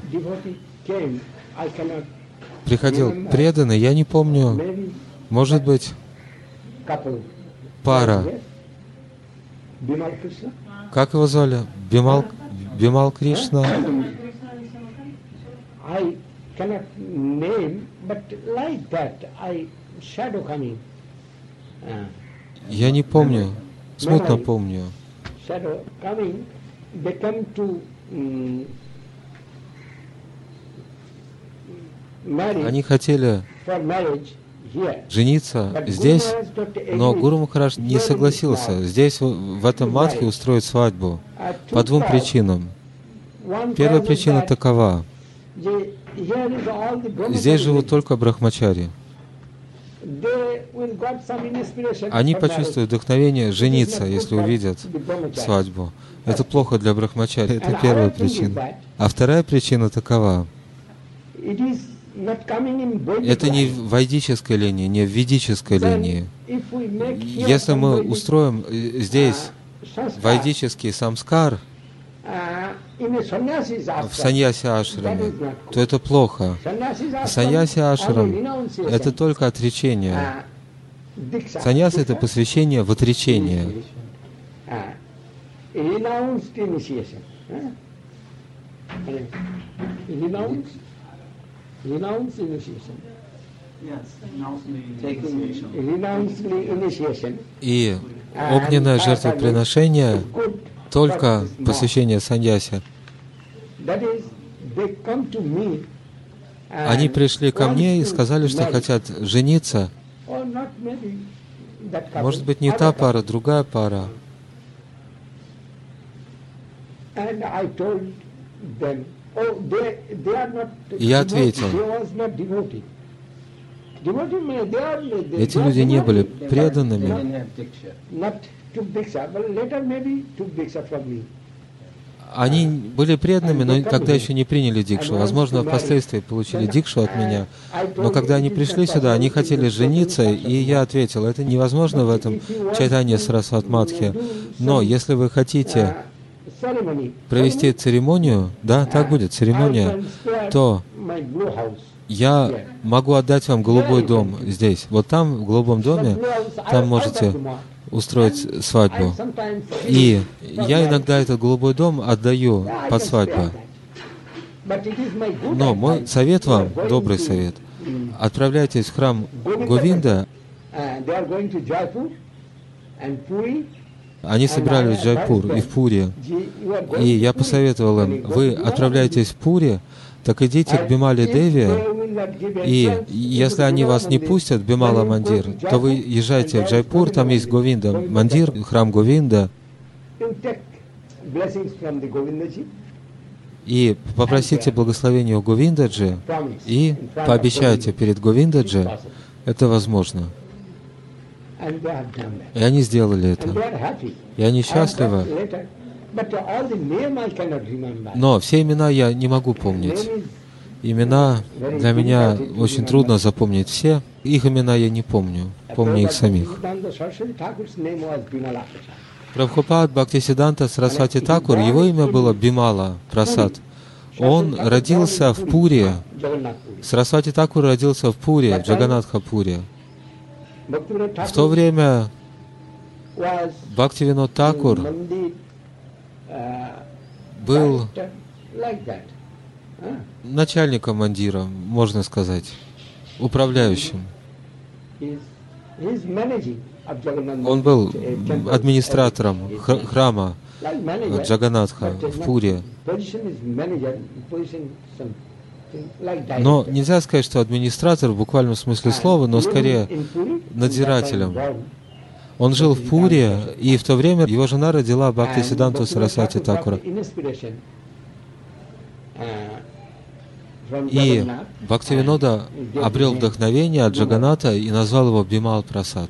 приходил преданный, я не помню, может быть, пара. Как его звали? Бимал, Бимал Кришна? Я не помню, смутно помню. Они хотели жениться здесь, но Гуру Махарадж не согласился здесь, в этом матхе, устроить свадьбу по двум причинам. Первая причина такова. Здесь живут только брахмачари. Они почувствуют вдохновение жениться, если увидят свадьбу. Это плохо для брахмачари, это первая причина. А вторая причина такова. Это не в вайдической линии, не в ведической линии. Если мы устроим здесь вайдический самскар в саньяси ашраме, то это плохо. Саньяси ашрам — это только отречение. Саньяс — это посвящение в отречение. И огненное жертвоприношение — только посвящение саньяси. Они пришли ко мне и сказали, что хотят жениться. Может быть, не та пара, другая пара. И я ответил, эти люди не были преданными. Они были преданными, но тогда еще не приняли дикшу. Возможно, впоследствии получили дикшу от меня. Но когда они пришли сюда, они хотели жениться, и я ответил, это невозможно в этом Чайтанья Сарасват Матхе. Но если вы хотите провести церемонию, да, так будет, церемония, то я могу отдать вам голубой дом здесь. Вот там, в голубом доме, там можете устроить свадьбу. И я иногда этот голубой дом отдаю под свадьбу. Но мой совет вам, добрый совет, отправляйтесь в храм Говинда. Они собирались в Джайпур и в Пури. И я посоветовал им, вы отправляетесь в Пури, так идите к Бимале Деви, и если они вас не пустят в Бимала Мандир, то вы езжайте в Джайпур, там есть Говинда Мандир, храм Говинда, и попросите благословения у Говиндаджи, и пообещайте перед Говиндаджи, это возможно. И они сделали это. И они счастливы. Но все имена я не могу помнить. Имена для меня очень трудно запомнить все. Их имена я не помню. Помню их самих. Прабхупад Бхактисиданта Сарасвати Такур, его имя было Бимала Прасад. Он родился в Пури. Сарасвати Такур родился в Пури, в Джаганатха-Пури. В то время Бхактивинод Такур был начальником мандира, можно сказать, управляющим. Он был администратором храма Джаганатха в Пури. Но нельзя сказать, что администратор в буквальном смысле слова, но скорее надзирателем. Он жил в Пури, и в то время его жена родила Бхактисиданту Сарасвати Такура. И Бхактивинода обрел вдохновение от Джаганата и назвал его Бимал Прасад.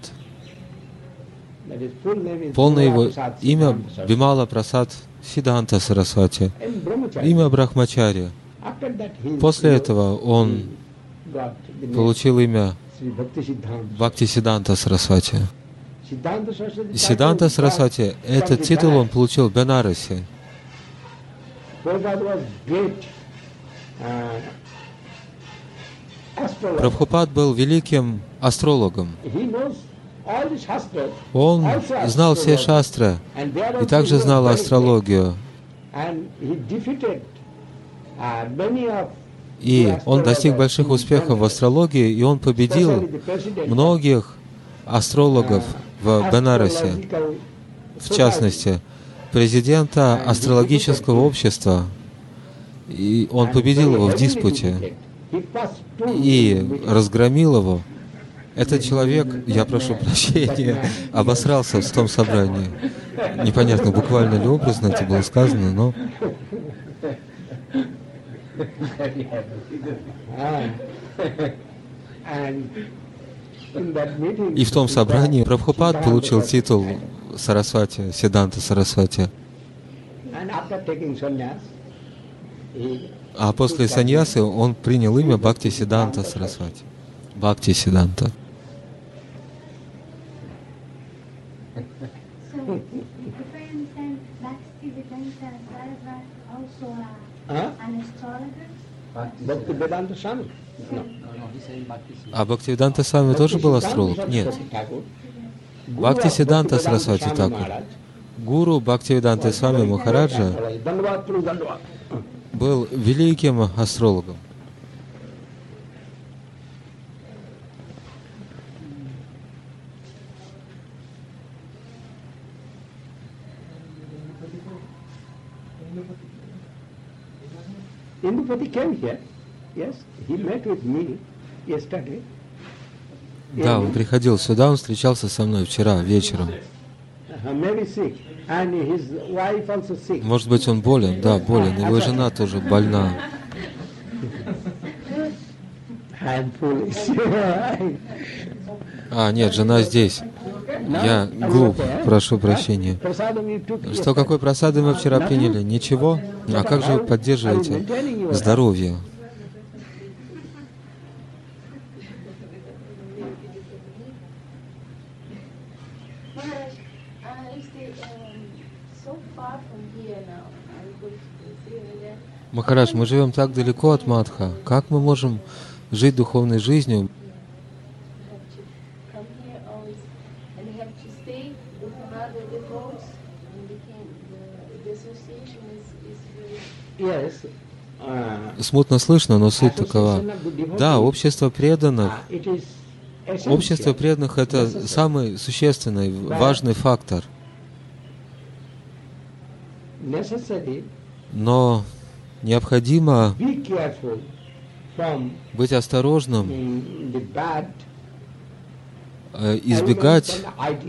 Полное его имя Бимала Прасад Сиданта Сарасвати, имя Брахмачари. После этого он получил имя Бхактисиданта Сарасвати. Сиданта Сарасвати, этот титул он получил в Бенарасе. Прабхупад был великим астрологом. Он знал все шастры и также знал астрологию. И он достиг больших успехов в астрологии, и он победил многих астрологов в Бенарасе, в частности, президента астрологического общества. И он победил его в диспуте и разгромил его. Этот человек, я прошу прощения, обосрался в том собрании. Непонятно, буквально или образно это было сказано, но... И в том собрании Прабхупад получил титул Сарасвати, Сиданта Сарасвати. А после саньясы он принял имя Бхакти Сиданта Сарасвати. Бхакти Сиданта. А Бхактивиданта Свами тоже был астролог? Нет. Бхакти Сиданта Сарасвати Такур, гуру Бхактивиданта Свами Махараджа, был великим астрологом. Indupati came here. Yes, he met with me yesterday. Да, он приходил сюда, он встречался со мной вчера вечером. Может быть, он болен? Да, болен. Его жена тоже больна. А, нет, жена здесь. Я глуп, прошу прощения. Что, какой просады мы вчера приняли? Ничего? А как же вы поддерживаете здоровье? Махарадж, мы живем так далеко от Мадха. Как мы можем жить духовной жизнью? Смутно слышно, но суть такова. Да, общество преданных. Общество преданных — это самый существенный, важный фактор. Но необходимо быть осторожным, избегать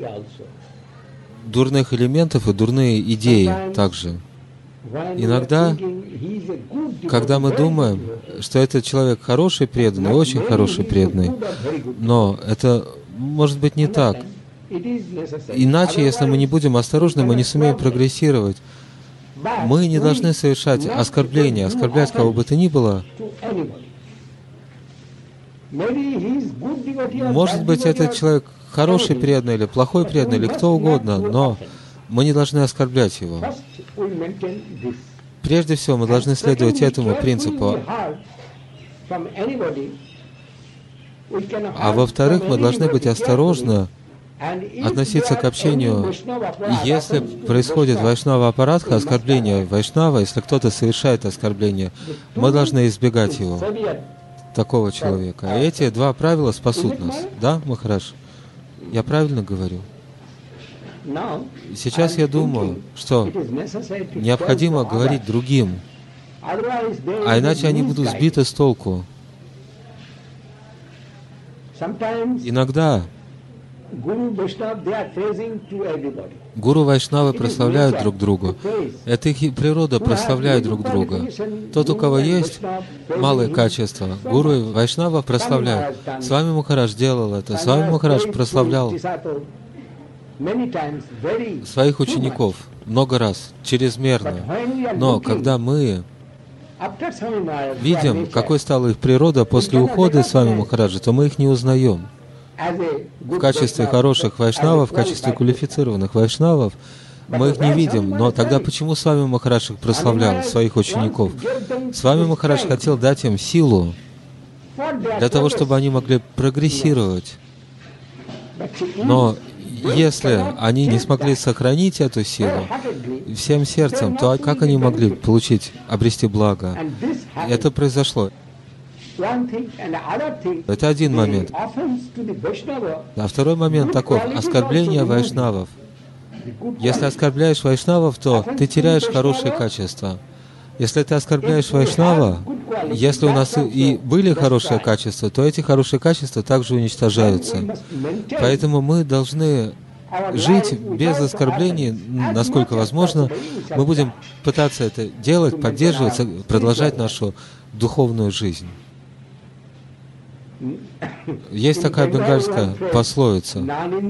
дурных элементов и дурные идеи также. Иногда, когда мы думаем, что этот человек хороший преданный, очень хороший преданный, но это может быть не так. Иначе, если мы не будем осторожны, мы не сумеем прогрессировать. Мы не должны совершать оскорбления, оскорблять кого бы то ни было. Может быть, этот человек хороший преданный или плохой преданный, или кто угодно, но мы не должны оскорблять его. Прежде всего, мы должны следовать этому принципу. А во-вторых, мы должны быть осторожны относиться к общению. Если происходит вайшнава апарадха, оскорбление вайшнава, если кто-то совершает оскорбление, мы должны избегать его, такого человека. И эти два правила спасут нас. Да, Махарадж? Я правильно говорю? Сейчас я думаю, что необходимо говорить другим, а иначе они будут сбиты с толку. Иногда гуру вайшнавы прославляют друг друга. Это их природа, прославляют друг друга. Тот, у кого есть малые качества, гуру вайшнава прославляют. С вами Махарадж делал это, с вами Махарадж прославлял своих учеников много раз, чрезмерно. Но когда мы видим, какой стала их природа после ухода с вами Махараджа, то мы их не узнаем. В качестве хороших вайшнавов, в качестве квалифицированных вайшнавов мы их не видим. Но тогда почему с вами Махарадж их прославлял, своих учеников? С вами Махарадж хотел дать им силу для того, чтобы они могли прогрессировать. Но если они не смогли сохранить эту силу всем сердцем, то как они могли получить, обрести благо? Это произошло. Это один момент. А второй момент таков — оскорбление вайшнавов. Если оскорбляешь вайшнавов, то ты теряешь хорошие качества. Если ты оскорбляешь вайшнава, если у нас и были хорошие качества, то эти хорошие качества также уничтожаются. Поэтому мы должны жить без оскорблений, насколько возможно. Мы будем пытаться это делать, поддерживать, продолжать нашу духовную жизнь. Есть такая бенгальская пословица,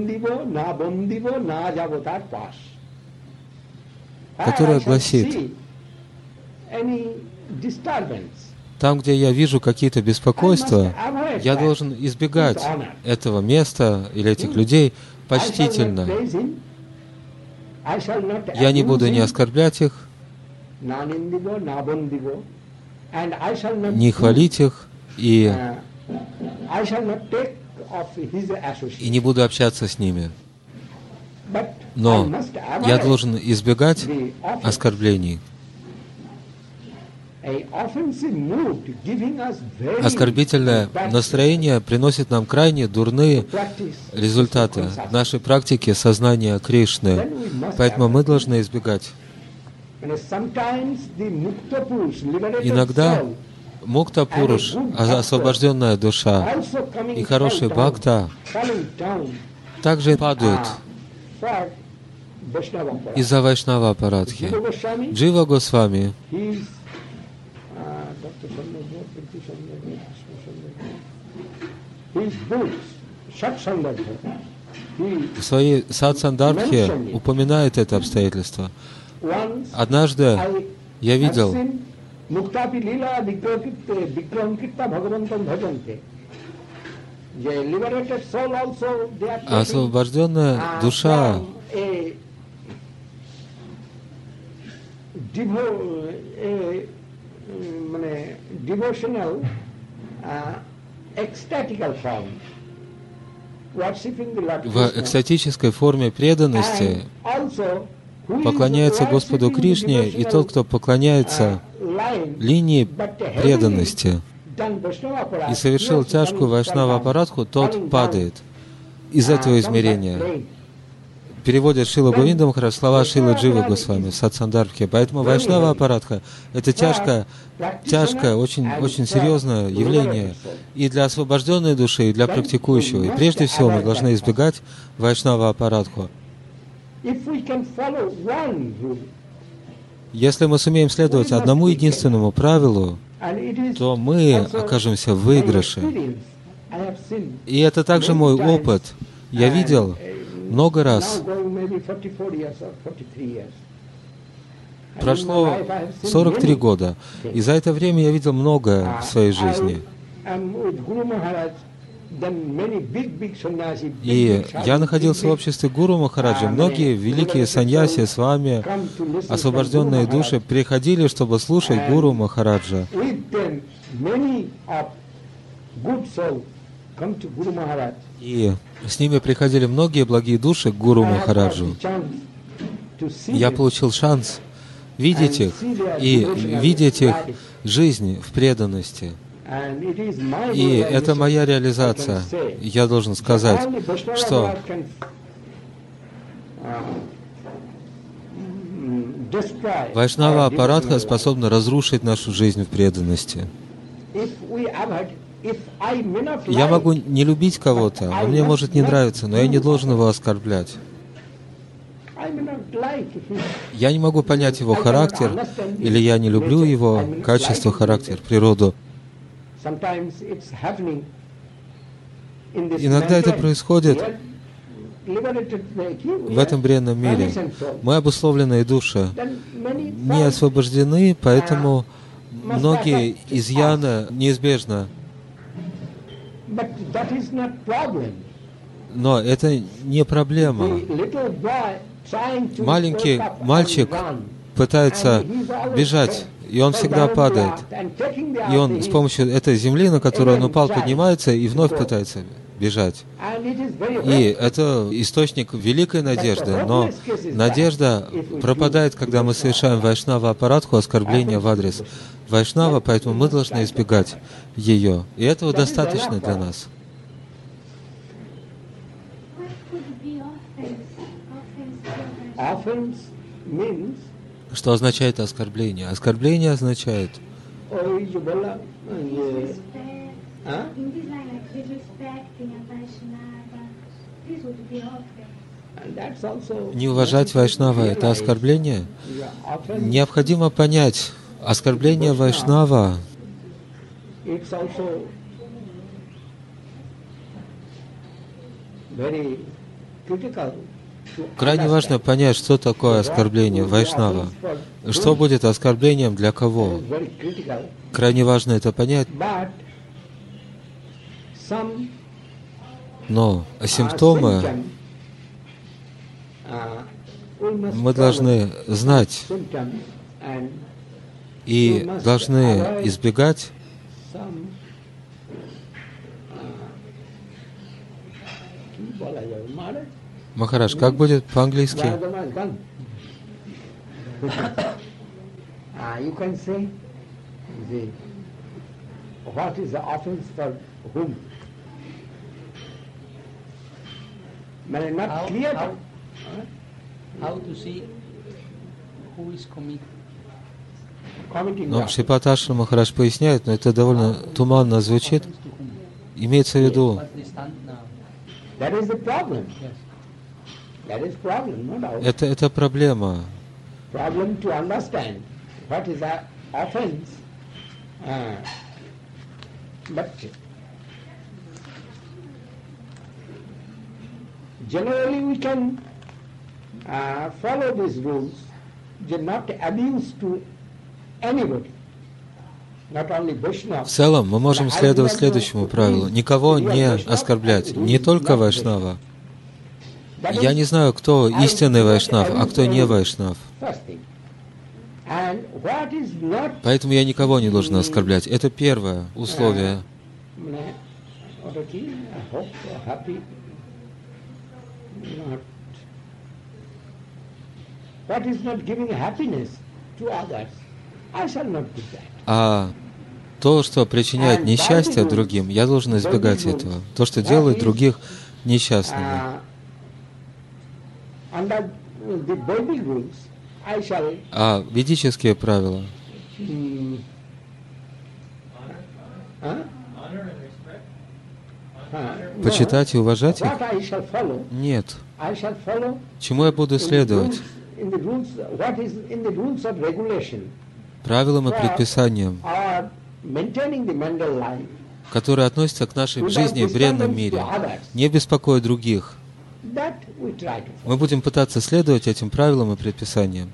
которая гласит: там, где я вижу какие-то беспокойства, я должен избегать этого места или этих людей почтительно. Я не буду не оскорблять их, не хвалить их, и, и не буду общаться с ними. Но я должен избегать оскорблений. Оскорбительное настроение приносит нам крайне дурные результаты в нашей практике сознания Кришны. Поэтому мы должны избегать. Иногда Мукта-пуруш, освобожденная душа, и хороший бхакта также падают из-за Вайшнава Апарадхи. Джива Госвами в своей Сат-Сандarbхе упоминает это обстоятельство. Однажды я видел освобожденная душа в экстатической форме преданности поклоняется Господу Кришне, и тот, кто поклоняется линии преданности и совершил тяжкую вайшнава-апарадху, тот падает из этого измерения. Переводит Шрила Говинда Махарадж слова Шрилы Дживы Госвами в Сат-Сандarbхе. Поэтому вайшнава-апарадха — это тяжкое, тяжкое, очень, очень серьезное явление и для освобожденной души, и для практикующего. И прежде всего мы должны избегать вайшнава-апарадху. Если мы сумеем следовать одному единственному правилу, то мы окажемся в выигрыше. И это также мой опыт. Я видел много раз. Прошло сорок три года, и за это время я видел многое в своей жизни. И я находился в обществе Гуру Махараджа. Многие великие саньяси с вами, освобожденные души, приходили, чтобы слушать Гуру Махараджа. И с ними приходили многие благие души к Гуру Махараджу. Я получил шанс видеть их и видеть их жизнь в преданности. И это моя реализация. Я должен сказать, что вайшнава-апарадха способна разрушить нашу жизнь в преданности. Я могу не любить кого-то, он мне может не нравиться, но я не должен его оскорблять. Я не могу понять его характер, или я не люблю его качество, характер, природу. Иногда это происходит в этом бренном мире. Мы, обусловленные души, не освобождены, поэтому многие изъяны неизбежно. Но это не проблема. Маленький мальчик пытается бежать, и он всегда падает. И он с помощью этой земли, на которую он упал, поднимается и вновь пытается бежать. И это источник великой надежды, но надежда пропадает, когда мы совершаем вайшнава аппаратху, оскорбления в адрес вайшнава, поэтому мы должны избегать ее. И этого достаточно для нас. Что означает оскорбление? Оскорбление означает не уважать вайшнава — это оскорбление. Необходимо понять, оскорбление вайшнава крайне важно понять, что такое оскорбление вайшнава. Что будет оскорблением для кого? Крайне важно это понять. Но симптомы мы должны знать и должны избегать. Махарадж, как будет по-английски? Но Шрипад Ашрам Махарадж поясняет, но это довольно туманно звучит. Имеется в виду, это, это проблема. Generally, we can uh, follow these rules, not abuse to anybody. В целом, мы можем следовать следующему правилу. Никого не оскорблять, не только вайшнава. Я не знаю, кто истинный вайшнав, а кто не вайшнав. Поэтому я никого не должен оскорблять. Это первое условие. А то, что причиняет несчастье другим, я должен избегать этого. То, что делает других несчастными. А ведические правила? Почитать и уважать их? Нет. Чему я буду следовать? Правилам и предписаниям, которые относятся к нашей жизни в бренном мире, не беспокоя других. Мы будем пытаться следовать этим правилам и предписаниям.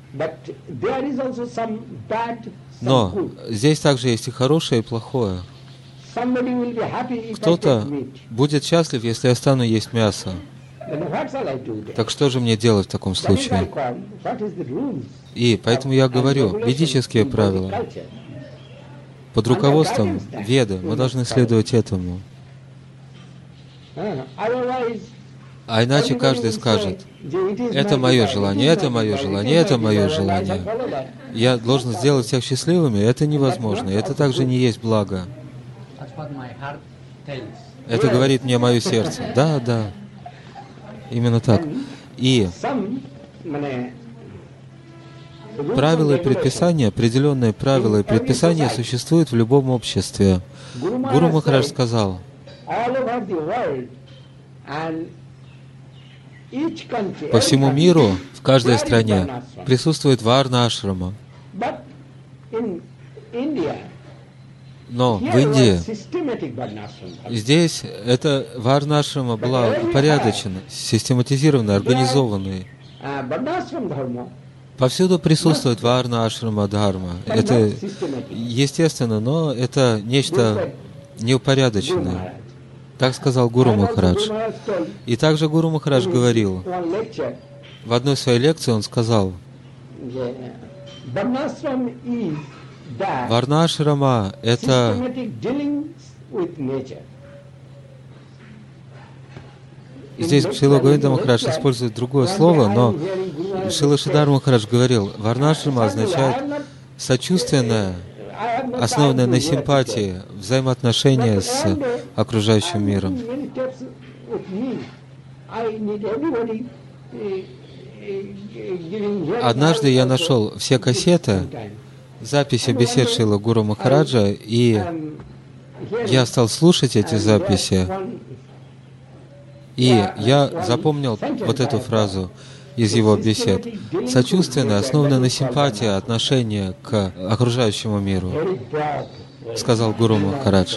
Но здесь также есть и хорошее, и плохое. Кто-то будет счастлив, если я стану есть мясо. Так что же мне делать в таком случае? И поэтому я говорю, ведические правила. Под руководством Веды мы должны следовать этому. А иначе каждый скажет, это мое желание, это мое желание, это мое желание. Я должен сделать всех счастливыми, это невозможно, это также не есть благо. Это говорит мне мое сердце. Да, да. Именно так. И правила и предписания, определенные правила и предписания существуют в любом обществе. Гуру Махарадж сказал, по всему миру, в каждой стране присутствует варна-ашрама. Но в Индии здесь эта варна-ашрама была упорядочена, систематизирована, организованной. Повсюду присутствует варна-ашрама дхарма. Это естественно, но это нечто неупорядоченное. Так сказал Гуру Махарадж. И также Гуру Махарадж говорил, в одной своей лекции он сказал, варна-ашрама — это Здесь Шрила Говинда Махарадж использует другое слово, но Шрила Шридхар Махарадж говорил, варнашрама означает сочувственное, основанное на симпатии, взаимоотношения с окружающим миром. Однажды я нашел все кассеты, записи бесед Шрила Гуру Махараджа, и я стал слушать эти записи, и я запомнил вот эту фразу из его бесед. Сочувственное, основанное на симпатии, отношение к окружающему миру, сказал Гуру Махарадж.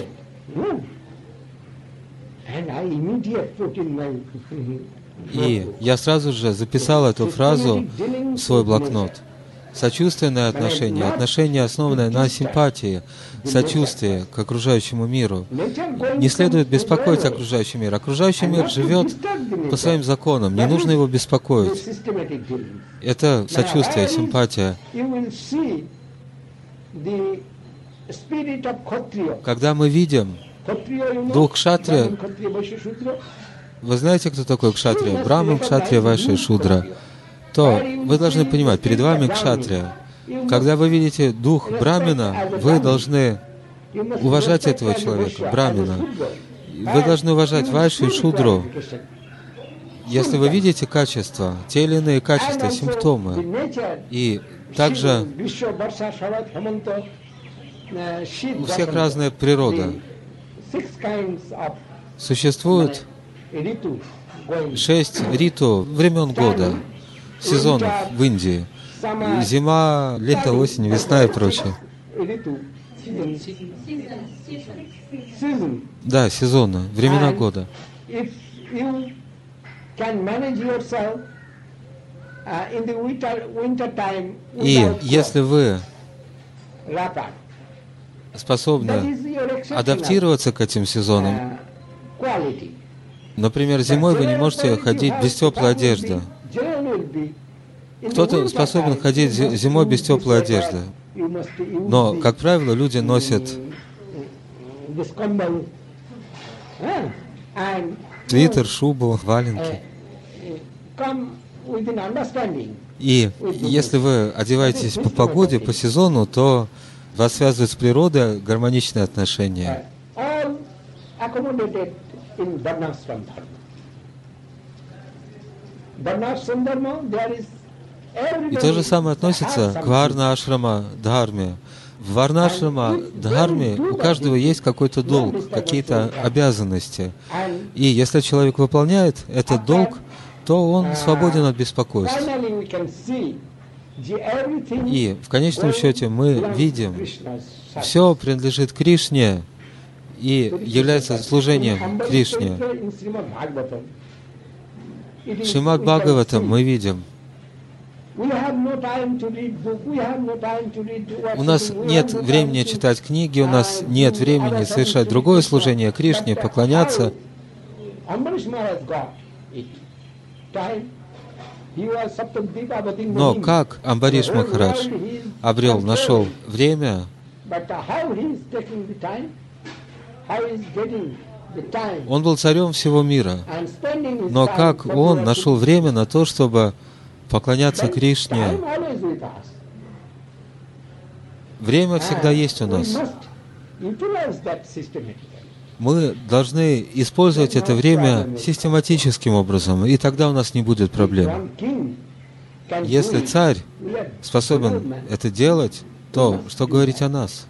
И я сразу же записал эту фразу в свой блокнот. Сочувственное отношение, отношение, основанное на симпатии, сочувствии к окружающему миру. Не следует беспокоить окружающий мир. Окружающий мир живет по своим законам, не нужно его беспокоить. Это сочувствие, симпатия. Когда мы видим дух кшатрия, вы знаете, кто такой кшатрия? Брахман, кшатрия, вайшья и шудра. То вы должны понимать, перед вами кшатрия. Когда вы видите дух брамина, вы должны уважать этого человека, брамина. Вы должны уважать вайшью и шудру. Если вы видите качества, те или иные качества, симптомы, и также у всех разная природа. Существует шесть риту времен года, сезонов в Индии. Зима, лето, осень, весна и прочее. Да, сезоны, времена года. И если вы способны адаптироваться к этим сезонам, например, зимой вы не можете ходить без теплой одежды. Кто-то способен ходить зимой без теплой одежды. Но, как правило, люди носят свитер, шубу, валенки. И если вы одеваетесь по погоде, по сезону, то вас связывает с природой гармоничные отношения. И то же самое относится к варна-ашрама дхарме. В варна-ашрама дхарме у каждого есть какой-то долг, какие-то обязанности. И если человек выполняет этот долг, то он свободен от беспокойств. И в конечном счете мы видим, все принадлежит Кришне и является служением Кришне. В Шримад Бхагаватам мы видим, у нас нет времени читать книги, у нас нет времени совершать другое служение Кришне, поклоняться. Но как Амбариш Махарадж обрел, нашел время, он был царем всего мира, но как он нашел время на то, чтобы поклоняться Кришне? Время всегда есть у нас. Мы должны использовать это время систематическим образом, и тогда у нас не будет проблем. Если царь способен это делать, то что говорить о нас?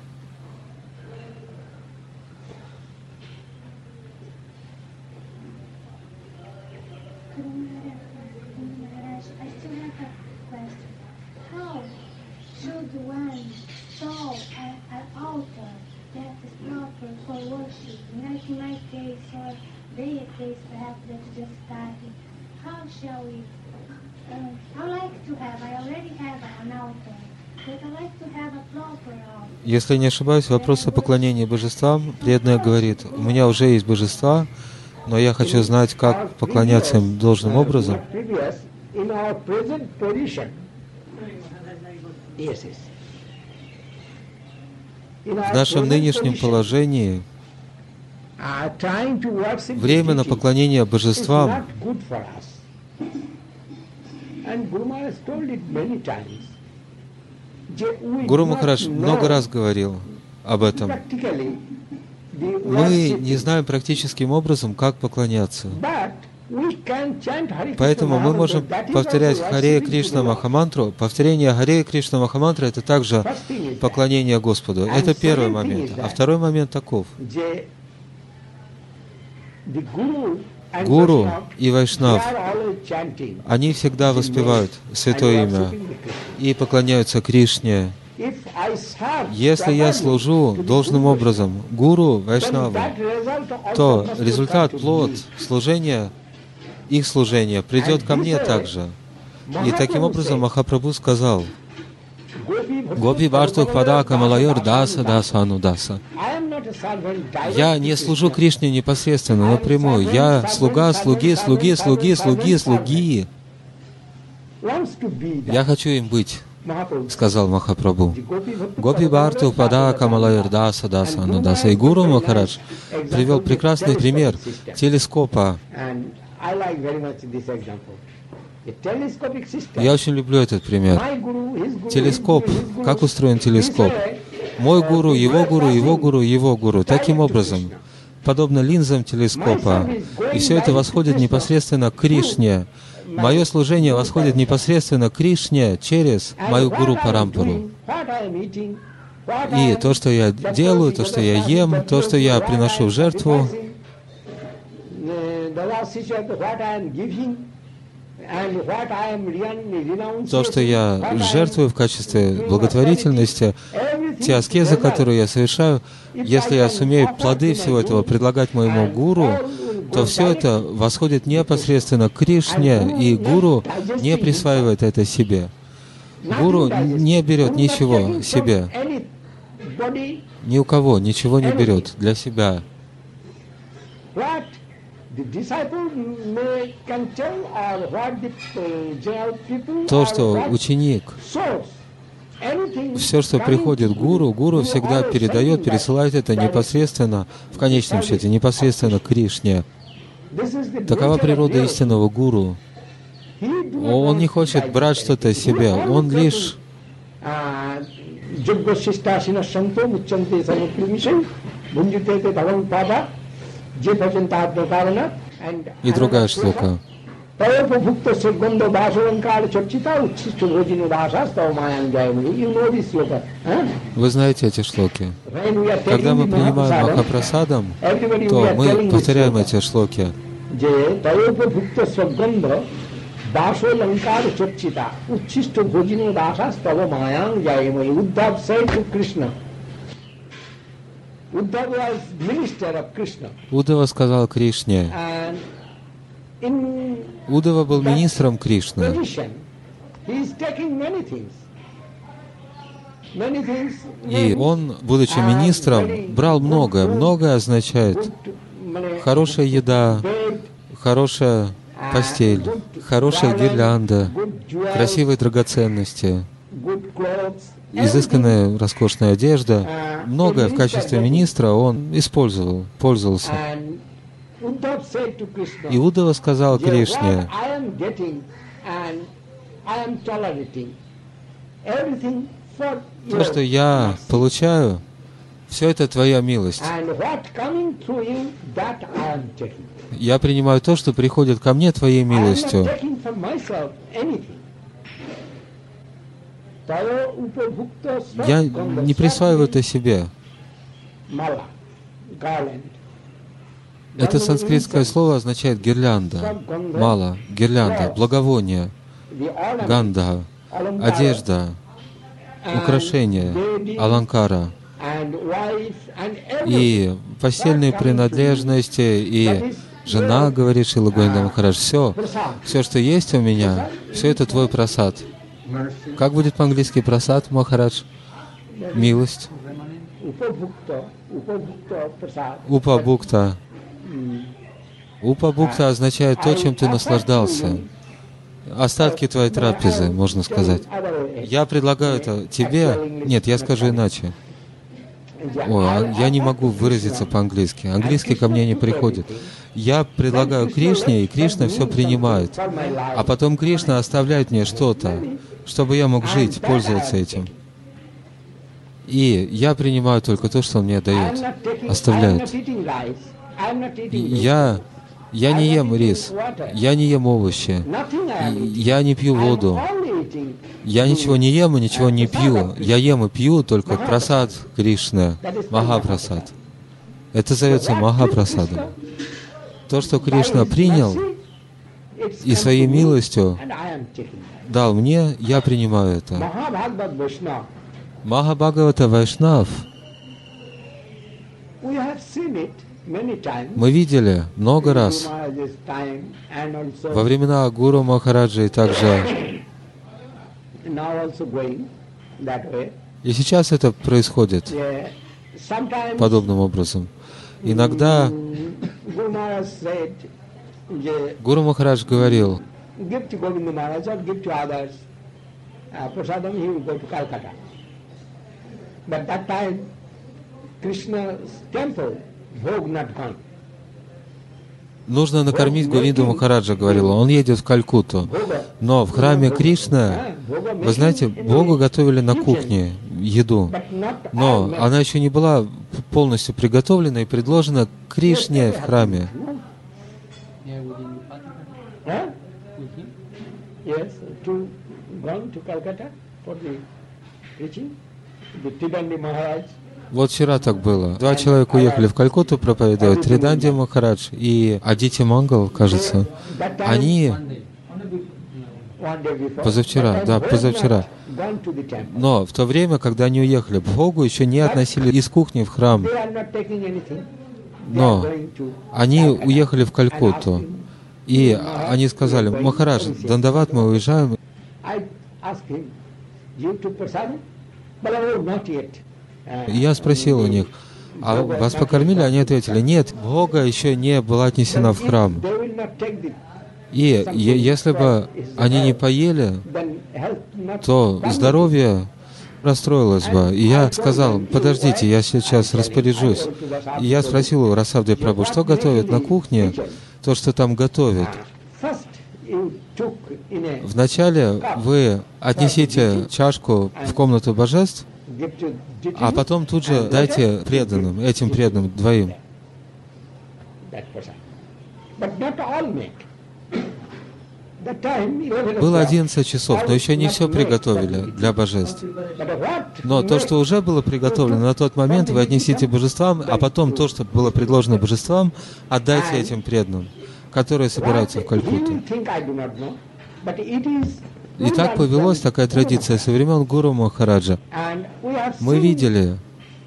Если не ошибаюсь, вопрос о поклонении божествам, преданный говорит, у меня уже есть божества, но я хочу знать, как поклоняться им должным образом. В нашем нынешнем положении Время на поклонение божествам. Гуру Махарадж много раз говорил об этом. Мы не знаем практическим образом, как поклоняться. Поэтому мы можем повторять Харе Кришна Махамантру. Повторение Харе Кришна Махамантры — это также поклонение Господу. Это первый момент. А второй момент таков. Гуру и Вайшнав, они всегда воспевают Святое Имя и поклоняются Кришне. Если я служу должным образом Гуру, Вайшнаву, то результат, плод служения, их служения придет ко мне также. И таким образом Махапрабху сказал: Гопи Бартух Падака Малайор Даса Даса Анудаса. Я не служу Кришне непосредственно, напрямую. Я слуга, слуги, слуги, слуги, слуги, слуги. Я хочу им быть, сказал Махапрабху. Гопи Бартух Падака Малайор Даса Даса Анудаса. И Гуру Махарадж привел прекрасный пример телескопа. Я очень люблю этот пример. Телескоп. Как устроен телескоп? Мой гуру, его гуру, его гуру, его гуру. Таким образом, подобно линзам телескопа. И все это восходит непосредственно к Кришне. Мое служение восходит непосредственно к Кришне через мою гуру Парампару. И то, что я делаю, то, что я ем, то, что я приношу в жертву, то, что я жертвую в качестве благотворительности, те аскезы, которые я совершаю, если я сумею плоды всего этого предлагать моему гуру, то все это восходит непосредственно к Кришне, и гуру не присваивает это себе. Гуру не берет ничего себе. Ни у кого ничего не берет для себя. То, что ученик, все, что приходит гуру, гуру всегда передает, пересылает это непосредственно, в конечном счете, непосредственно к Кришне. Такова природа истинного гуру. Он не хочет брать что-то себе, он лишь и другая шлока. Вы знаете эти шлоки. Когда мы принимаем Махапрасадам, то мы повторяем эти шлоки. Уддава сказал Кришне. Уддава был министром Кришны. И он, будучи министром, брал многое. Многое означает хорошая еда, хорошая постель, хорошая гирлянда, красивые драгоценности, изысканная роскошная одежда. Многое в качестве министра он использовал, пользовался. И Уддава сказал Кришне: то, что я получаю, все это Твоя милость. Я принимаю то, что приходит ко мне Твоей милостью. Я не присваиваю это себе. Это санскритское слово означает гирлянда, мала, гирлянда, благовоние, гандха, одежда, украшения, аланкара, и постельные принадлежности, и жена, говорит Шрила Гопинатх Махарадж, все, все, что есть у меня, все это Твой прасад. Как будет по-английски прасад, Махарадж? Милость. Упабхукта. Упабхукта означает то, чем ты наслаждался. Остатки твоей трапезы, можно сказать. Я предлагаю это тебе. Нет, я скажу иначе. Ой, я не могу выразиться по-английски. Английский ко мне не приходит. Я предлагаю Кришне, и Кришна все принимает. А потом Кришна оставляет мне что-то, чтобы я мог жить, пользоваться этим. И я принимаю только то, что Он мне дает, оставляет. Я, я не ем рис, я не ем овощи, я не пью воду. Я ничего не ем и ничего не пью. Я ем и пью только прасад Кришны, Махапрасад. Это зовется Махапрасадом. То, что Кришна принял и своей милостью дал мне, я принимаю это. Махабхагавата Вайшнав. Мы видели много раз во времена Гуру Махараджа и также. И сейчас это происходит подобным образом. Иногда Гуру Махарадж говорил: нужно накормить Говинду Махараджа, говорил он. Он едет в Калькутту. Но в храме Кришны, вы знаете, Богу готовили на кухне еду. Но она еще не была полностью приготовлена и предложена Кришне в храме. Вот вчера так было. Два человека уехали в Калькутту проповедовать, Триданди Махарадж и Адити Мангал, кажется. Они... Позавчера, да, позавчера. Но в то время, когда они уехали, Богу еще не относили из кухни в храм. Но они уехали в Калькутту. И они сказали: Махарадж, Дандават, мы уезжаем. И я спросил у них: а вас покормили? Они ответили: нет, Бога еще не была отнесена в храм. И если бы они не поели, то здоровье расстроилось бы. И я сказал: подождите, я сейчас распоряжусь. И я спросил у Расавди Прабху, что готовят на кухне, то, что там готовят. Вначале вы отнесите чашку в комнату божеств, а потом тут же дайте преданным, этим преданным двоим. Было одиннадцать часов, но еще не все приготовили для божеств. Но то, что уже было приготовлено на тот момент, вы отнесите божествам, а потом то, что было предложено божествам, отдайте этим преданным, которые собираются в Калькутту. И так повелось, такая традиция со времен Гуру Махараджа. Мы видели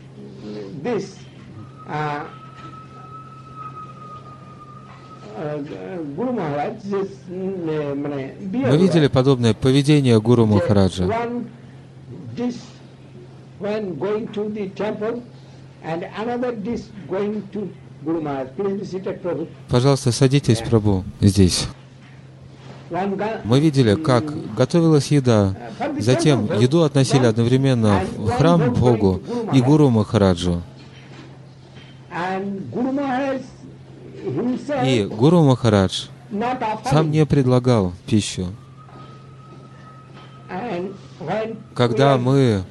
Мы видели подобное поведение Гуру Махараджа. Пожалуйста, садитесь, Прабху, здесь. Мы видели, как готовилась еда. Затем еду относили одновременно в храм Богу и Гуру Махараджу. И Гуру Махарадж сам не предлагал пищу. Когда мы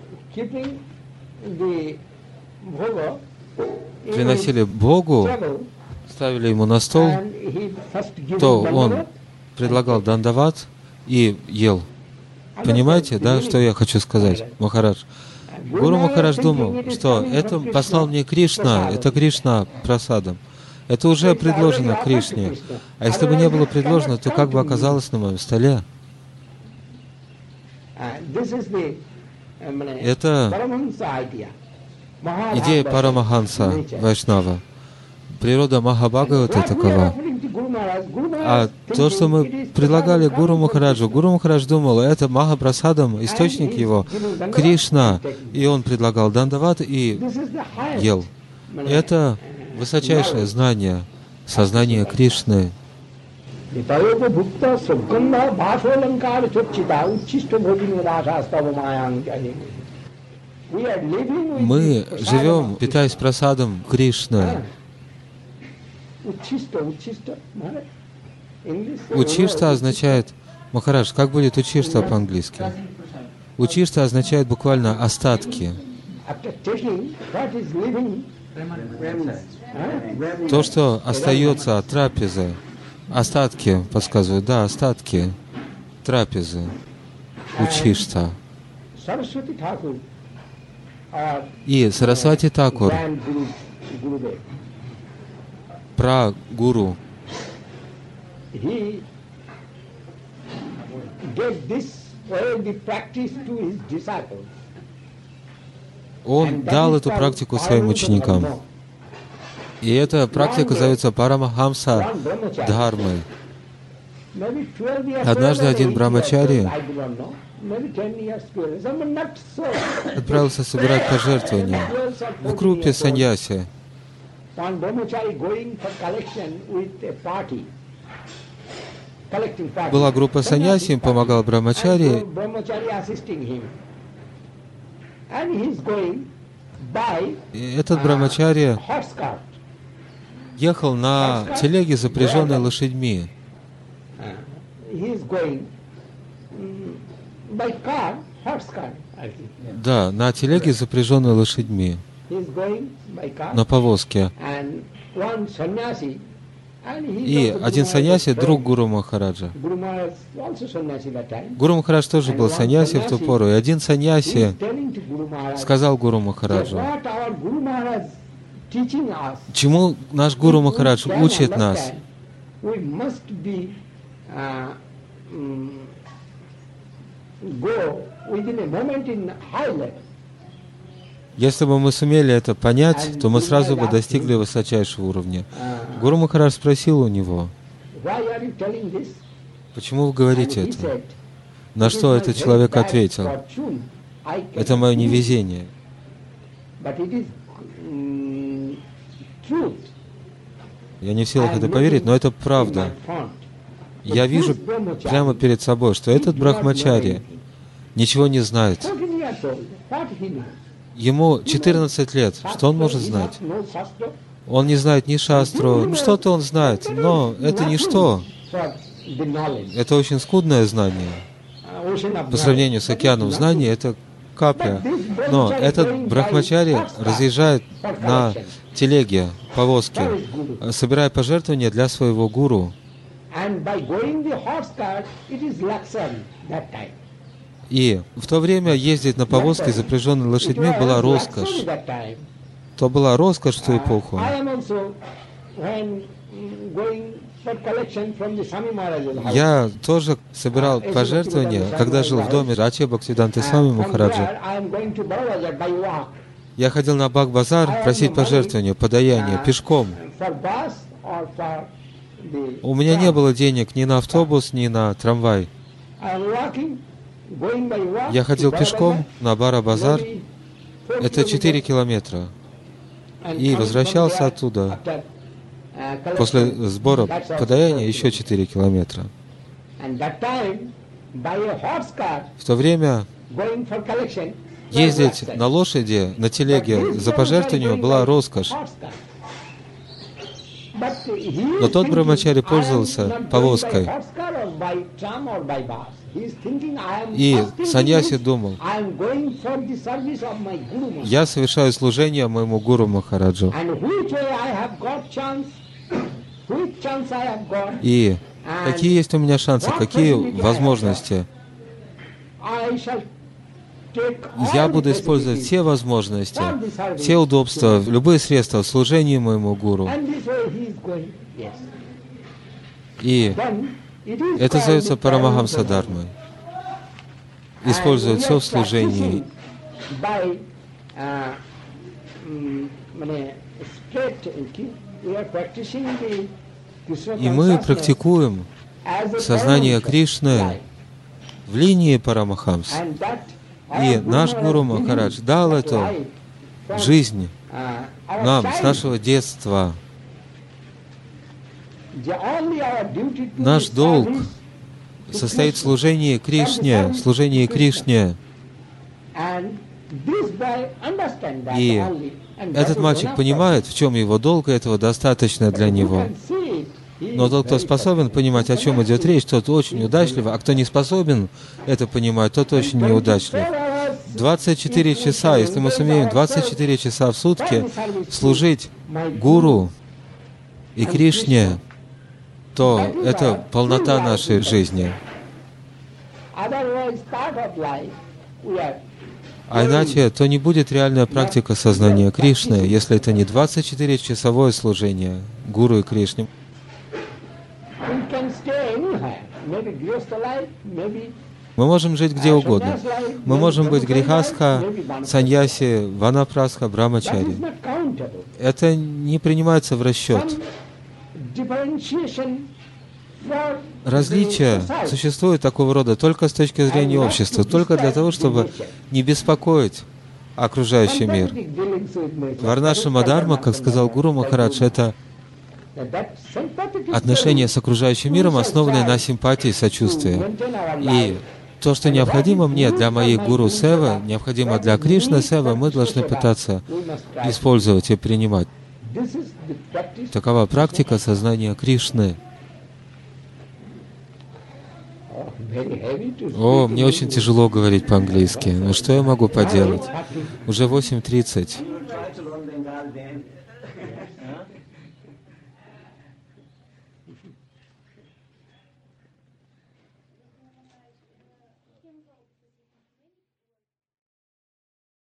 приносили Богу, ставили Ему на стол, то Он предлагал дандават и ел. Понимаете, да, что я хочу сказать, Махарадж? Гуру Махарадж думал, что это послал мне Кришна, это Кришна прасадом. Это уже предложено Кришне. А если бы не было предложено, то как бы оказалось на моем столе? Это идея Парамаханса Вайшнава. Природа Махабхагаваты такова. А то, что мы предлагали Гуру Махараджу, Гуру Махарадж думал, это Махапрасадам, источник его, Кришна, и он предлагал дандават и ел. Это высочайшее знание, сознание Кришны. Мы живем, питаясь прасадом Кришны. Учишта означает... Махарадж, как будет учишта по-английски? Учишта означает буквально остатки. То, что остается от трапезы. Остатки, подсказывают, да, остатки трапезы. Учишта. И Сарасвати Такур, пра-гуру, он дал эту практику своим ученикам. И эта практика зовется Парамахамса Дхармой. Однажды один брамачари отправился собирать пожертвования в группе саньяси. Была группа саньяси, им помогал брамачари. И этот брамачари ехал на телеге, запряженной лошадьми. Да, на телеге, запряженной лошадьми, на повозке. И один саньяси, друг Гуру Махараджа. Гуру Махарадж тоже был саньяси в ту пору. И один саньяси сказал Гуру Махараджу: чему наш Гуру Махарадж учит нас? Если бы мы сумели это понять, то мы сразу бы достигли высочайшего уровня. Гуру Махарадж спросил у него: почему вы говорите это? На что этот человек ответил: это мое невезение. Я не в силах это поверить, но это правда. Я вижу прямо перед собой, что этот брахмачари ничего не знает. Ему четырнадцать лет. Что он может знать? Он не знает ни шастру. Что-то он знает, но это ничто. Это очень скудное знание. По сравнению с океаном знаний, это капля. Но этот брахмачари разъезжает на телеге, повозке, собирая пожертвования для своего гуру. И в то время ездить на повозке, запряженной лошадьми, была роскошь. То была роскошь в ту эпоху. Я тоже собирал пожертвования, когда жил в доме Ачья Бхактисиданты Свами Махараджа. Я ходил на Баг-базар просить пожертвования, подаяние, пешком. У меня не было денег ни на автобус, ни на трамвай. Я ходил пешком на Бара-базар, это четыре километра, и возвращался оттуда. После сбора подаяния еще четыре километра. В то время ездить на лошади, на телеге за пожертвованием была роскошь. Но тот брахмачари пользовался повозкой. И саньяси думал: я совершаю служение моему Гуру Махараджу. И какие есть у меня шансы, какие возможности? Я буду использовать все возможности, все удобства, любые средства в служении моему Гуру. И это зовется Парамахамса Дхармой. Использовать все в служении. И мы практикуем сознание Кришны в линии Парамахамс. И наш Гуру Махарадж дал эту жизнь нам с нашего детства. Наш долг состоит в служении Кришне, в служении Кришне. И этот мальчик понимает, в чем его долг, и этого достаточно для него. Но тот, кто способен понимать, о чем идет речь, тот очень удачлив, а кто не способен это понимать, тот очень неудачлив. двадцать четыре часа, если мы сумеем двадцать четыре часа в сутки служить Гуру и Кришне, то это полнота нашей жизни. А иначе то не будет реальная практика сознания Кришны, если это не двадцать четыре часовое служение Гуру и Кришне. Мы можем жить где угодно. Мы можем быть грихастха, саньяси, ванапрастха, брамачари. Это не принимается в расчет. Различия существуют такого рода только с точки зрения общества, только для того, чтобы не беспокоить окружающий мир. Варнашрама дхарма, как сказал Гуру Махарадж, это отношения с окружающим миром, основанные на симпатии и сочувствии. И то, что необходимо мне для моей Гуру Севы, необходимо для Кришны Севы, мы должны пытаться использовать и принимать. Такова практика сознания Кришны. О, мне очень тяжело говорить по-английски, но что я могу поделать? Уже восемь тридцать.